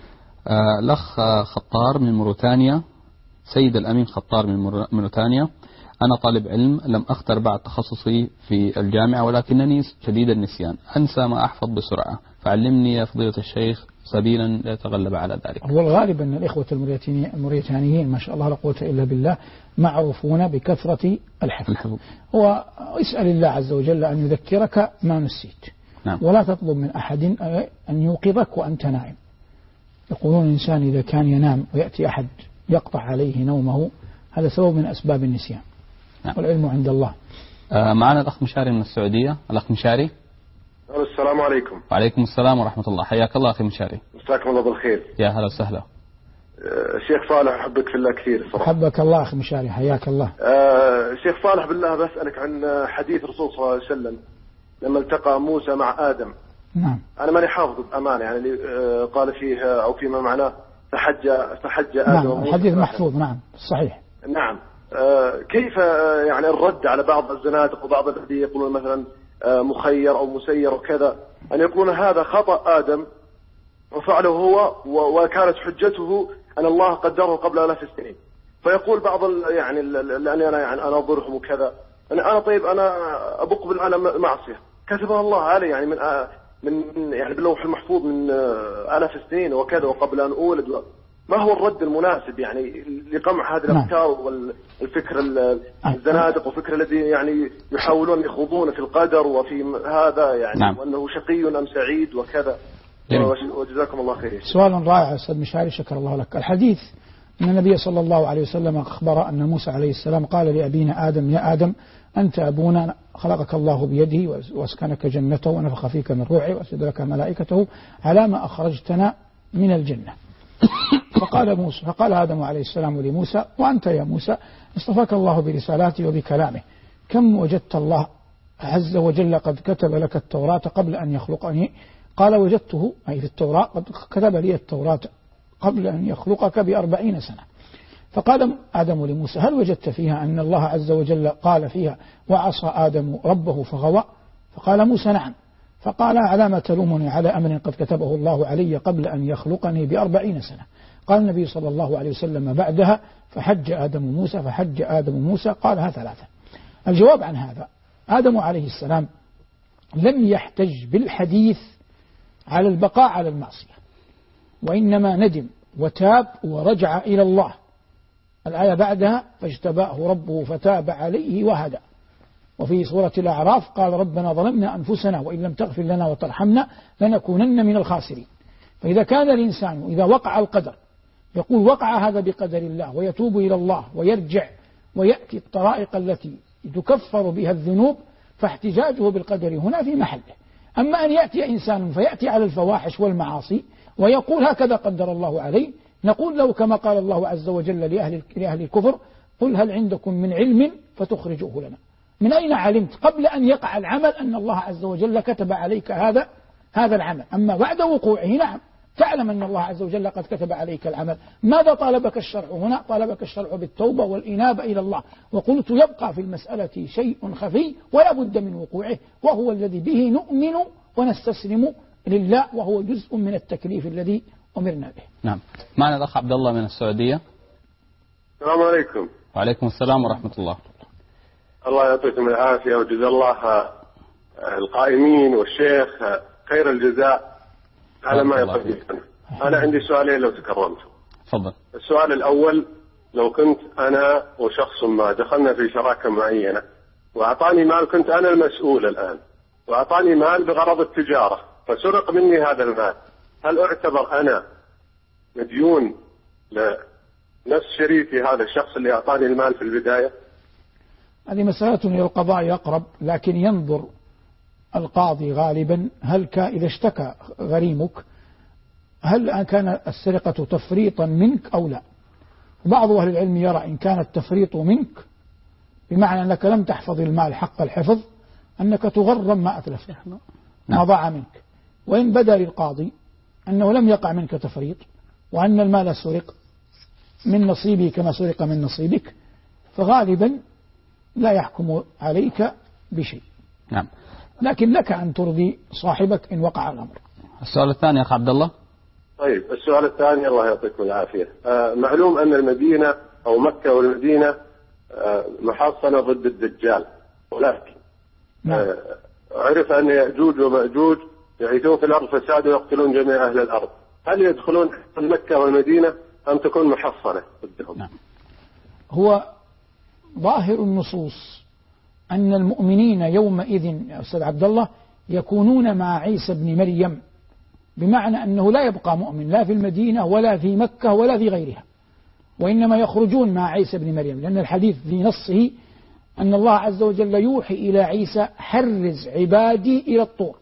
آه الأخ خطار من موريتانيا، سيد الأمين خطار من موريتانيا، أنا طالب علم لم أختر بعد تخصصي في الجامعة ولكنني شديد النسيان، أنسى ما أحفظ بسرعة، فعلمني يا فضيلة الشيخ سبيلا ليتغلب على ذلك. هو الغالب أن الإخوة الموريتانيين ما شاء الله لا قوة إلا بالله معروفون بكثرة الحفظ. الحفظ. هو اسأل الله عز وجل أن يذكرك ما نسيت. نعم. ولا تطلب من أحد أن يوقظك وأنت نائم. يقولون الإنسان إذا كان ينام ويأتي أحد يقطع عليه نومه هذا سبب من أسباب النسيان. نعم. والعلم عند الله. آه معنا الأخ مشاري من السعودية. الأخ مشاري. السلام عليكم. وعليكم السلام ورحمة الله، حياك الله أخي مشاري. مساكم الله بالخير. يا هلا وسهلا. شيخ صالح أحبك في الله كثير الصراحة. حبك الله أخي مشاري، حياك الله. آه شيخ صالح بالله بسألك عن حديث الرسول صلى الله عليه وسلم لما التقى موسى مع آدم. نعم. أنا ماني حافظ بأمانة يعني اللي آه قال فيه أو فيما معناه فحج فحج آدم نعم وموسى. الحديث محفوظ. نعم صحيح. نعم. آه كيف آه يعني الرد على بعض الزنادق وبعض الذين يقولون مثلا آه مخير أو مسير وكذا، أن يقولون هذا خطأ آدم وفعله هو وكانت حجته أن الله قدره قبل آلاف السنين. فيقول بعض يعني لأني أنا يعني أنا أضرهم وكذا، أنا أنا طيب أنا أبقبل على معصية كتبها الله علي يعني من من يعني باللوح المحفوظ من آلاف السنين وكذا وقبل أن أولد. ما هو الرد المناسب يعني لقمع هذه الأفكار والفكر الزنادق وفكر الذي يعني يحاولون يخوضون في القدر وفي هذا يعني نعم. وأنه شقي أم سعيد وكذا. وجزاكم الله خير. سؤال رائع أستاذ مشاري، شكر الله لك. الحديث أن النبي صلى الله عليه وسلم أخبر أن موسى عليه السلام قال لأبينا آدم: يا آدم أنت أبونا، خلقك الله بيده واسكنك جنته ونفخ فيك من روحه وأسجد لك ملائكته على ما أخرجتنا من الجنة. فقال موسى فقال آدم عليه السلام لموسى: وأنت يا موسى اصطفاك الله برسالاته وبكلامه، كم وجدت الله عز وجل قد كتب لك التوراة قبل أن يخلقني؟ قال: وجدته أي في التوراة قد كتب لي التوراة قبل أن يخلقك بأربعين سنة. فقال آدم لموسى: هل وجدت فيها أن الله عز وجل قال فيها: وعصى آدم ربه فغوى؟ فقال موسى: نعم. فقال: على ما تلومني على أمر قد كتبه الله علي قبل أن يخلقني بأربعين سنة؟ قال النبي صلى الله عليه وسلم بعدها: فحج آدم موسى فحج آدم موسى قالها ثلاثة. الجواب عن هذا: آدم عليه السلام لم يحتج بالحديث على البقاء على المعصية، وإنما ندم وتاب ورجع إلى الله. الآية بعدها: فاجتباه ربه فتاب عليه وهدى. وفي سورة الأعراف قال: ربنا ظلمنا أنفسنا وإن لم تغفر لنا وترحمنا لنكونن من الخاسرين. فإذا كان الإنسان إذا وقع القدر يقول وقع هذا بقدر الله ويتوب إلى الله ويرجع ويأتي الطرائق التي تكفر بها الذنوب، فاحتجاجه بالقدر هنا في محله. أما أن يأتي إنسان فيأتي على الفواحش والمعاصي ويقول هكذا قدر الله عليه، نقول له كما قال الله عز وجل لأهل, لأهل الكفر: قل هل عندكم من علم فتخرجوه لنا. من أين علمت قبل أن يقع العمل أن الله عز وجل كتب عليك هذا هذا العمل؟ أما بعد وقوعه نعم تعلم أن الله عز وجل قد كتب عليك العمل. ماذا طالبك الشرع هنا؟ طالبك الشرع بالتوبة والإنابة إلى الله. وقلت يبقى في المسألة شيء خفي ولا بد من وقوعه، وهو الذي به نؤمن ونستسلم لله، وهو جزء من التكليف الذي أمرنا به. نعم. معنا الأخ عبد الله من السعودية. السلام عليكم. وعليكم السلام ورحمة الله. الله يعطيكم العافية وجزا الله القائمين والشيخ خير الجزاء على ما يقدم. أنا عندي سؤالين لو تكرمتم. تفضل. السؤال الأول: لو كنت أنا وشخص ما دخلنا في شراكة معينة وأعطاني مال، كنت أنا المسؤول الآن، وأعطاني مال بغرض التجارة فسرق مني هذا المال، هل أعتبر أنا مديون لنفس شريكي هذا الشخص اللي أعطاني المال في البداية؟ هذه مسألة إلى القضاء أقرب، لكن ينظر القاضي غالبا هل إذا اشتكى غريمك هل كان السرقة تفريطا منك أو لا. بعض أهل العلم يرى إن كان التفريط منك بمعنى أنك لم تحفظ المال حق الحفظ أنك تغرم ما أتلفته ما ضاع منك. وإن بدا للقاضي أنه لم يقع منك تفريط وأن المال سرق من نصيبي كما سرق من نصيبك، فغالبا لا يحكم عليك بشيء. نعم. لكن لك أن ترضي صاحبك إن وقع الأمر. السؤال الثاني يا أخ عبد الله. طيب السؤال الثاني الله يعطيكم العافية. آه معلوم أن المدينة أو مكة والمدينة آه محصنة ضد الدجال، ولكن آه عرف أن يأجوج ومأجوج يعيثون في الأرض فساد ويقتلون جميع أهل الأرض، هل يدخلون مكة والمدينة أم تكون محصنة ضدهم؟ نعم. هو ظاهر النصوص أن المؤمنين يومئذ يا أستاذ عبد الله يكونون مع عيسى بن مريم، بمعنى أنه لا يبقى مؤمن لا في المدينة ولا في مكة ولا في غيرها، وإنما يخرجون مع عيسى بن مريم، لأن الحديث في نصه أن الله عز وجل يوحي إلى عيسى: حرز عبادي إلى الطور،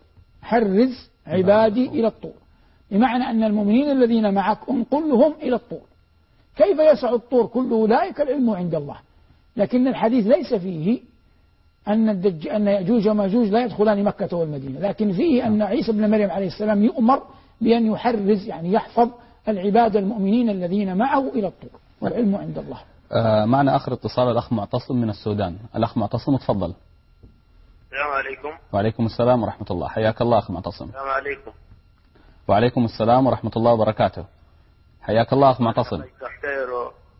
حرز عبادي إلى الطور، بمعنى أن المؤمنين الذين معك انقلهم إلى الطور، كيف يسع الطور كل أولئك العلم عند الله. لكن الحديث ليس فيه أن الدج... أن يأجوج وماجوج لا يدخلان مكة والمدينة، لكن فيه أن عيسى بن مريم عليه السلام يؤمر بأن يحرز يعني يحفظ العباد المؤمنين الذين معه إلى الطور، والعلم عند الله. آه معنا آخر اتصال الأخ معتصم من السودان. الأخ معتصم تفضل. السلام عليكم. وعليكم السلام ورحمة الله، حياك الله أخ معتصم. السلام عليكم. وعليكم السلام ورحمة الله وبركاته، حياك الله أخ معتصم. الله يسلمك.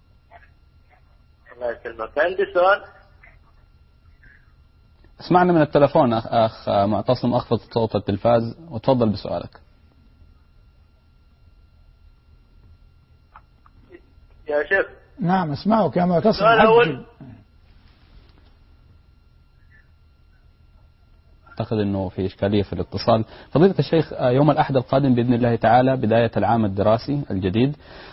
الله يسلمك. عندي سؤال. اسمعنا من التلفون أخ, أخ معتصم، أخفض صوت التلفاز وتفضل بسؤالك. يا شيخ. نعم اسمعك يا معتصم. السؤال الأول. أعتقد أنه في إشكالية في الاتصال. فضيلة الشيخ، يوم الأحد القادم بإذن الله تعالى بداية العام الدراسي الجديد،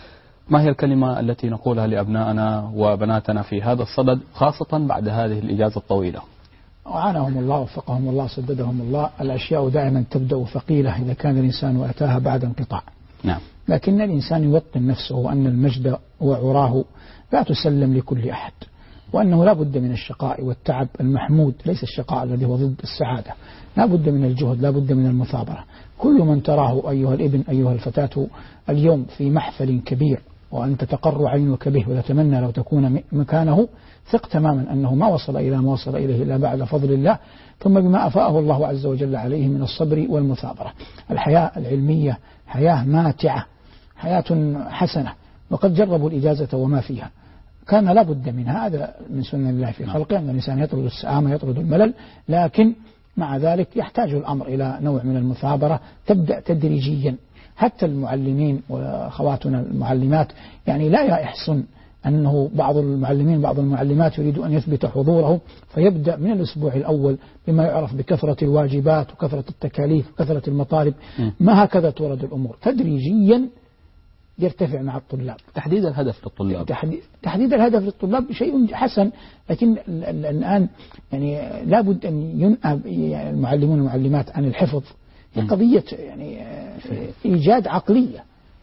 ما هي الكلمة التي نقولها لأبنائنا وبناتنا في هذا الصدد، خاصة بعد هذه الإجازة الطويلة؟ أعانهم الله وفقهم الله سددهم الله. الأشياء دائما تبدأ ثقيلة إذا كان الإنسان أتاها بعد انقطاع. نعم. لكن الإنسان يوطن نفسه أن المجد وعراه لا تسلم لكل أحد، وأنه لا بد من الشقاء والتعب المحمود، ليس الشقاء الذي هو ضد السعادة. لا بد من الجهد، لا بد من المثابرة. كل من تراه أيها الابن أيها الفتاة اليوم في محفل كبير وأنت تقر عينك به وتتمنى لو تكون مكانه، ثق تماما أنه ما وصل إلى ما وصل إليه إلا بعد فضل الله، ثم بما أفاءه الله عز وجل عليه من الصبر والمثابرة. الحياة العلمية حياة ماتعة، حياة حسنة، وقد جربوا الإجازة وما فيها، كان لا بد منها. هذا من سنن الله في خلقه أن الإنسان يطرد السآمة يطرد الملل، لكن مع ذلك يحتاج الأمر إلى نوع من المثابرة تبدأ تدريجيا. حتى المعلمين وأخواتنا المعلمات يعني لا يحسن أنه بعض المعلمين بعض المعلمات يريد أن يثبت حضوره فيبدأ من الأسبوع الأول بما يعرف بكثرة الواجبات وكثرة التكاليف وكثرة المطالب. ما هكذا تورد الأمور، تدريجيا يرتفع مع الطلاب. تحديد الهدف للطلاب، تحديد الهدف للطلاب شيء حسن، لكن الآن يعني لابد أن ينأى المعلمون والمعلمات عن الحفظ. هي قضية يعني إيجاد عقلية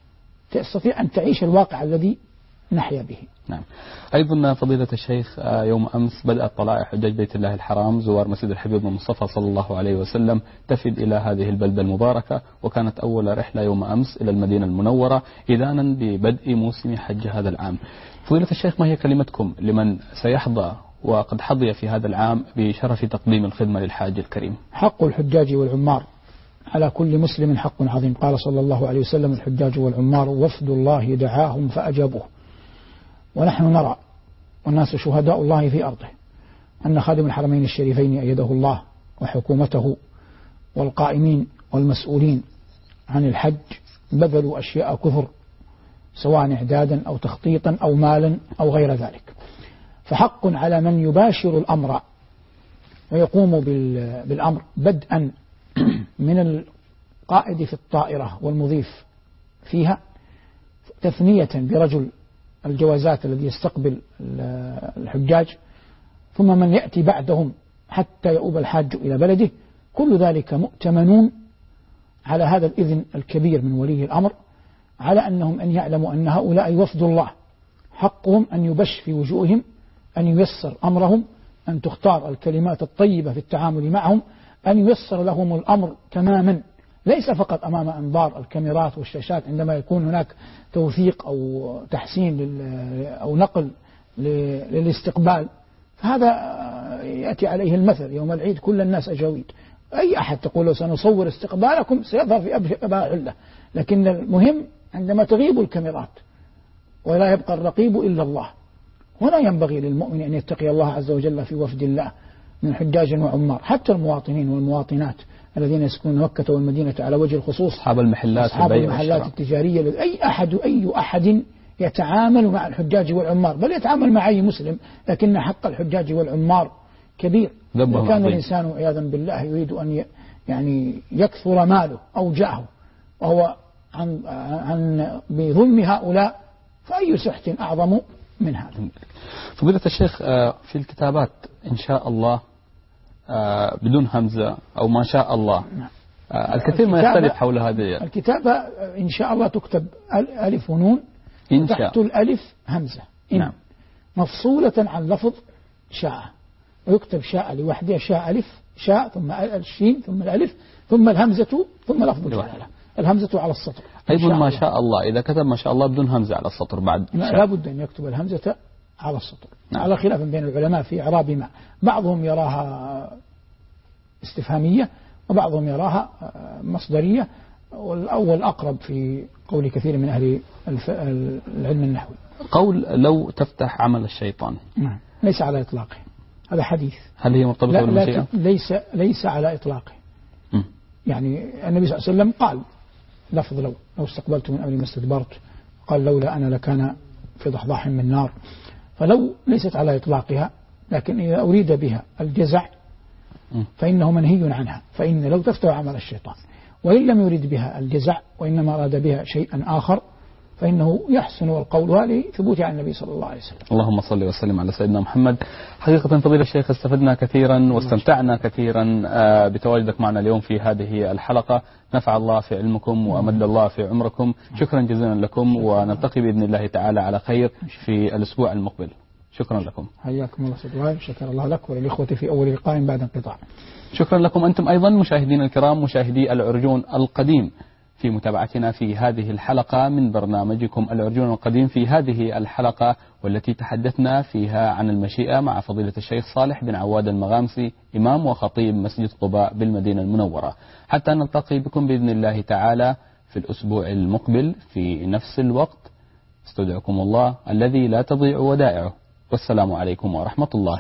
تستطيع أن تعيش الواقع الذي نحيا به. نعم. أيضا فضيلة الشيخ، يوم أمس بدأت طلائع حجاج بيت الله الحرام زوار مسجد الحبيب المصطفى صلى الله عليه وسلم تفد إلى هذه البلدة المباركة، وكانت أول رحلة يوم أمس إلى المدينة المنورة إذانا ببدء موسم حج هذا العام. فضيلة الشيخ، ما هي كلمتكم لمن سيحظى وقد حظي في هذا العام بشرف تقديم الخدمة للحاج الكريم؟ حق الحجاج والعمار على كل مسلم حق عظيم. قال صلى الله عليه وسلم: الحجاج والعمار وفد الله دعاهم فأجابوه. ونحن نرى والناس شهداء الله في أرضه أن خادم الحرمين الشريفين أيده الله وحكومته والقائمين والمسؤولين عن الحج بذلوا أشياء كثر، سواء إعدادا أو تخطيطا أو مالا أو غير ذلك. فحق على من يباشر الأمر ويقوم بالأمر بدءا من القائد في الطائرة والمضيف فيها، تثنية برجل الجوازات الذي يستقبل الحجاج، ثم من يأتي بعدهم حتى يؤوب الحاج إلى بلده. كل ذلك مؤتمنون على هذا الإذن الكبير من ولي الأمر، على أنهم أن يعلموا أن هؤلاء وفد الله، حقهم أن يبش في وجوههم، أن ييسر أمرهم، أن تختار الكلمات الطيبة في التعامل معهم، أن ييسر لهم الأمر تماما، ليس فقط أمام أنظار الكاميرات والشاشات عندما يكون هناك توثيق أو تحسين أو نقل للاستقبال. فهذا يأتي عليه المثل يوم العيد كل الناس أجاويد، أي أحد تقول له سنصور استقبالكم سيظهر في أباء علة. لكن المهم عندما تغيب الكاميرات ولا يبقى الرقيب إلا الله. هنا ينبغي للمؤمن أن يتقي الله عز وجل في وفد الله من حجاج وعمار، حتى المواطنين والمواطنات الذين يسكنون مكة والمدينة على وجه الخصوص، أصحاب المحلات أصحاب المحلات التجارية، أي أحد أي أحد يتعامل مع الحجاج والعمار، بل يتعامل مع أي مسلم، لكن حق الحجاج والعمار كبير. إذا كان الإنسان عياذا بالله يريد أن يعني يكثر ماله أو جاهه وهو عن عن بظلم هؤلاء، فأي سحت أعظم من هذا. فضيلة الشيخ، في الكتابات إن شاء الله بدون همزة أو ما شاء الله، الكثير ما يختلف حول هذه الكتابة. إن شاء الله تكتب ألف ونون إن شاء. تحت الألف همزة إن نعم. مفصولة عن لفظ شاء، ويكتب شاء لوحدها، شاء ألف شاء ثم الشين ثم الألف ثم الهمزة ثم لفظ الجلالة، الهمزة على السطر. أيضا ما شاء الله إذا كتب ما شاء الله بدون همزة على السطر بعد لا بد أن يكتب الهمزة على السطر. نعم. على خلاف بين العلماء في إعراب ما، بعضهم يراها استفهامية وبعضهم يراها مصدرية، والأول أقرب في قول كثير من أهل العلم النحوي. قول لو تفتح عمل الشيطان نعم ليس على إطلاقه، هذا حديث. هل هي مرتبطة بالمشيئة؟ ليس ليس على إطلاقه. م. يعني النبي صلى الله عليه وسلم قال لفظ لو لو استقبلت من أمري ما استدبرت، قال لولا أنا لكان في ضحضاح من نار. فلو ليست على إطلاقها، لكن إذا أريد بها الجزع فإنه منهي عنها، فإن لو تفتح عمل الشيطان. وإن لم يريد بها الجزع وإنما أراد بها شيئا آخر فإنه يحسن القول لثبوت عن النبي صلى الله عليه وسلم. اللهم صل وسلم على سيدنا محمد. حقيقة فضيلة الشيخ استفدنا كثيرا واستمتعنا كثيرا بتواجدك معنا اليوم في هذه الحلقة. نفع الله في علمكم وأمد الله في عمركم. شكرا جزيلا لكم، ونلتقي بإذن الله تعالى على خير في الأسبوع المقبل. شكرا لكم. حياكم الله سيد، شكر الله لك وللإخوة في أول لقاء بعد انقطاع. شكرا لكم أنتم أيضا مشاهدينا الكرام، مشاهدي العرجون القديم، في متابعتنا في هذه الحلقة من برنامجكم العرجون القديم. في هذه الحلقة والتي تحدثنا فيها عن المشيئة مع فضيلة الشيخ صالح بن عواد المغامسي، إمام وخطيب مسجد قباء بالمدينة المنورة. حتى نلتقي بكم بإذن الله تعالى في الأسبوع المقبل في نفس الوقت، استودعكم الله الذي لا تضيع ودائعه، والسلام عليكم ورحمة الله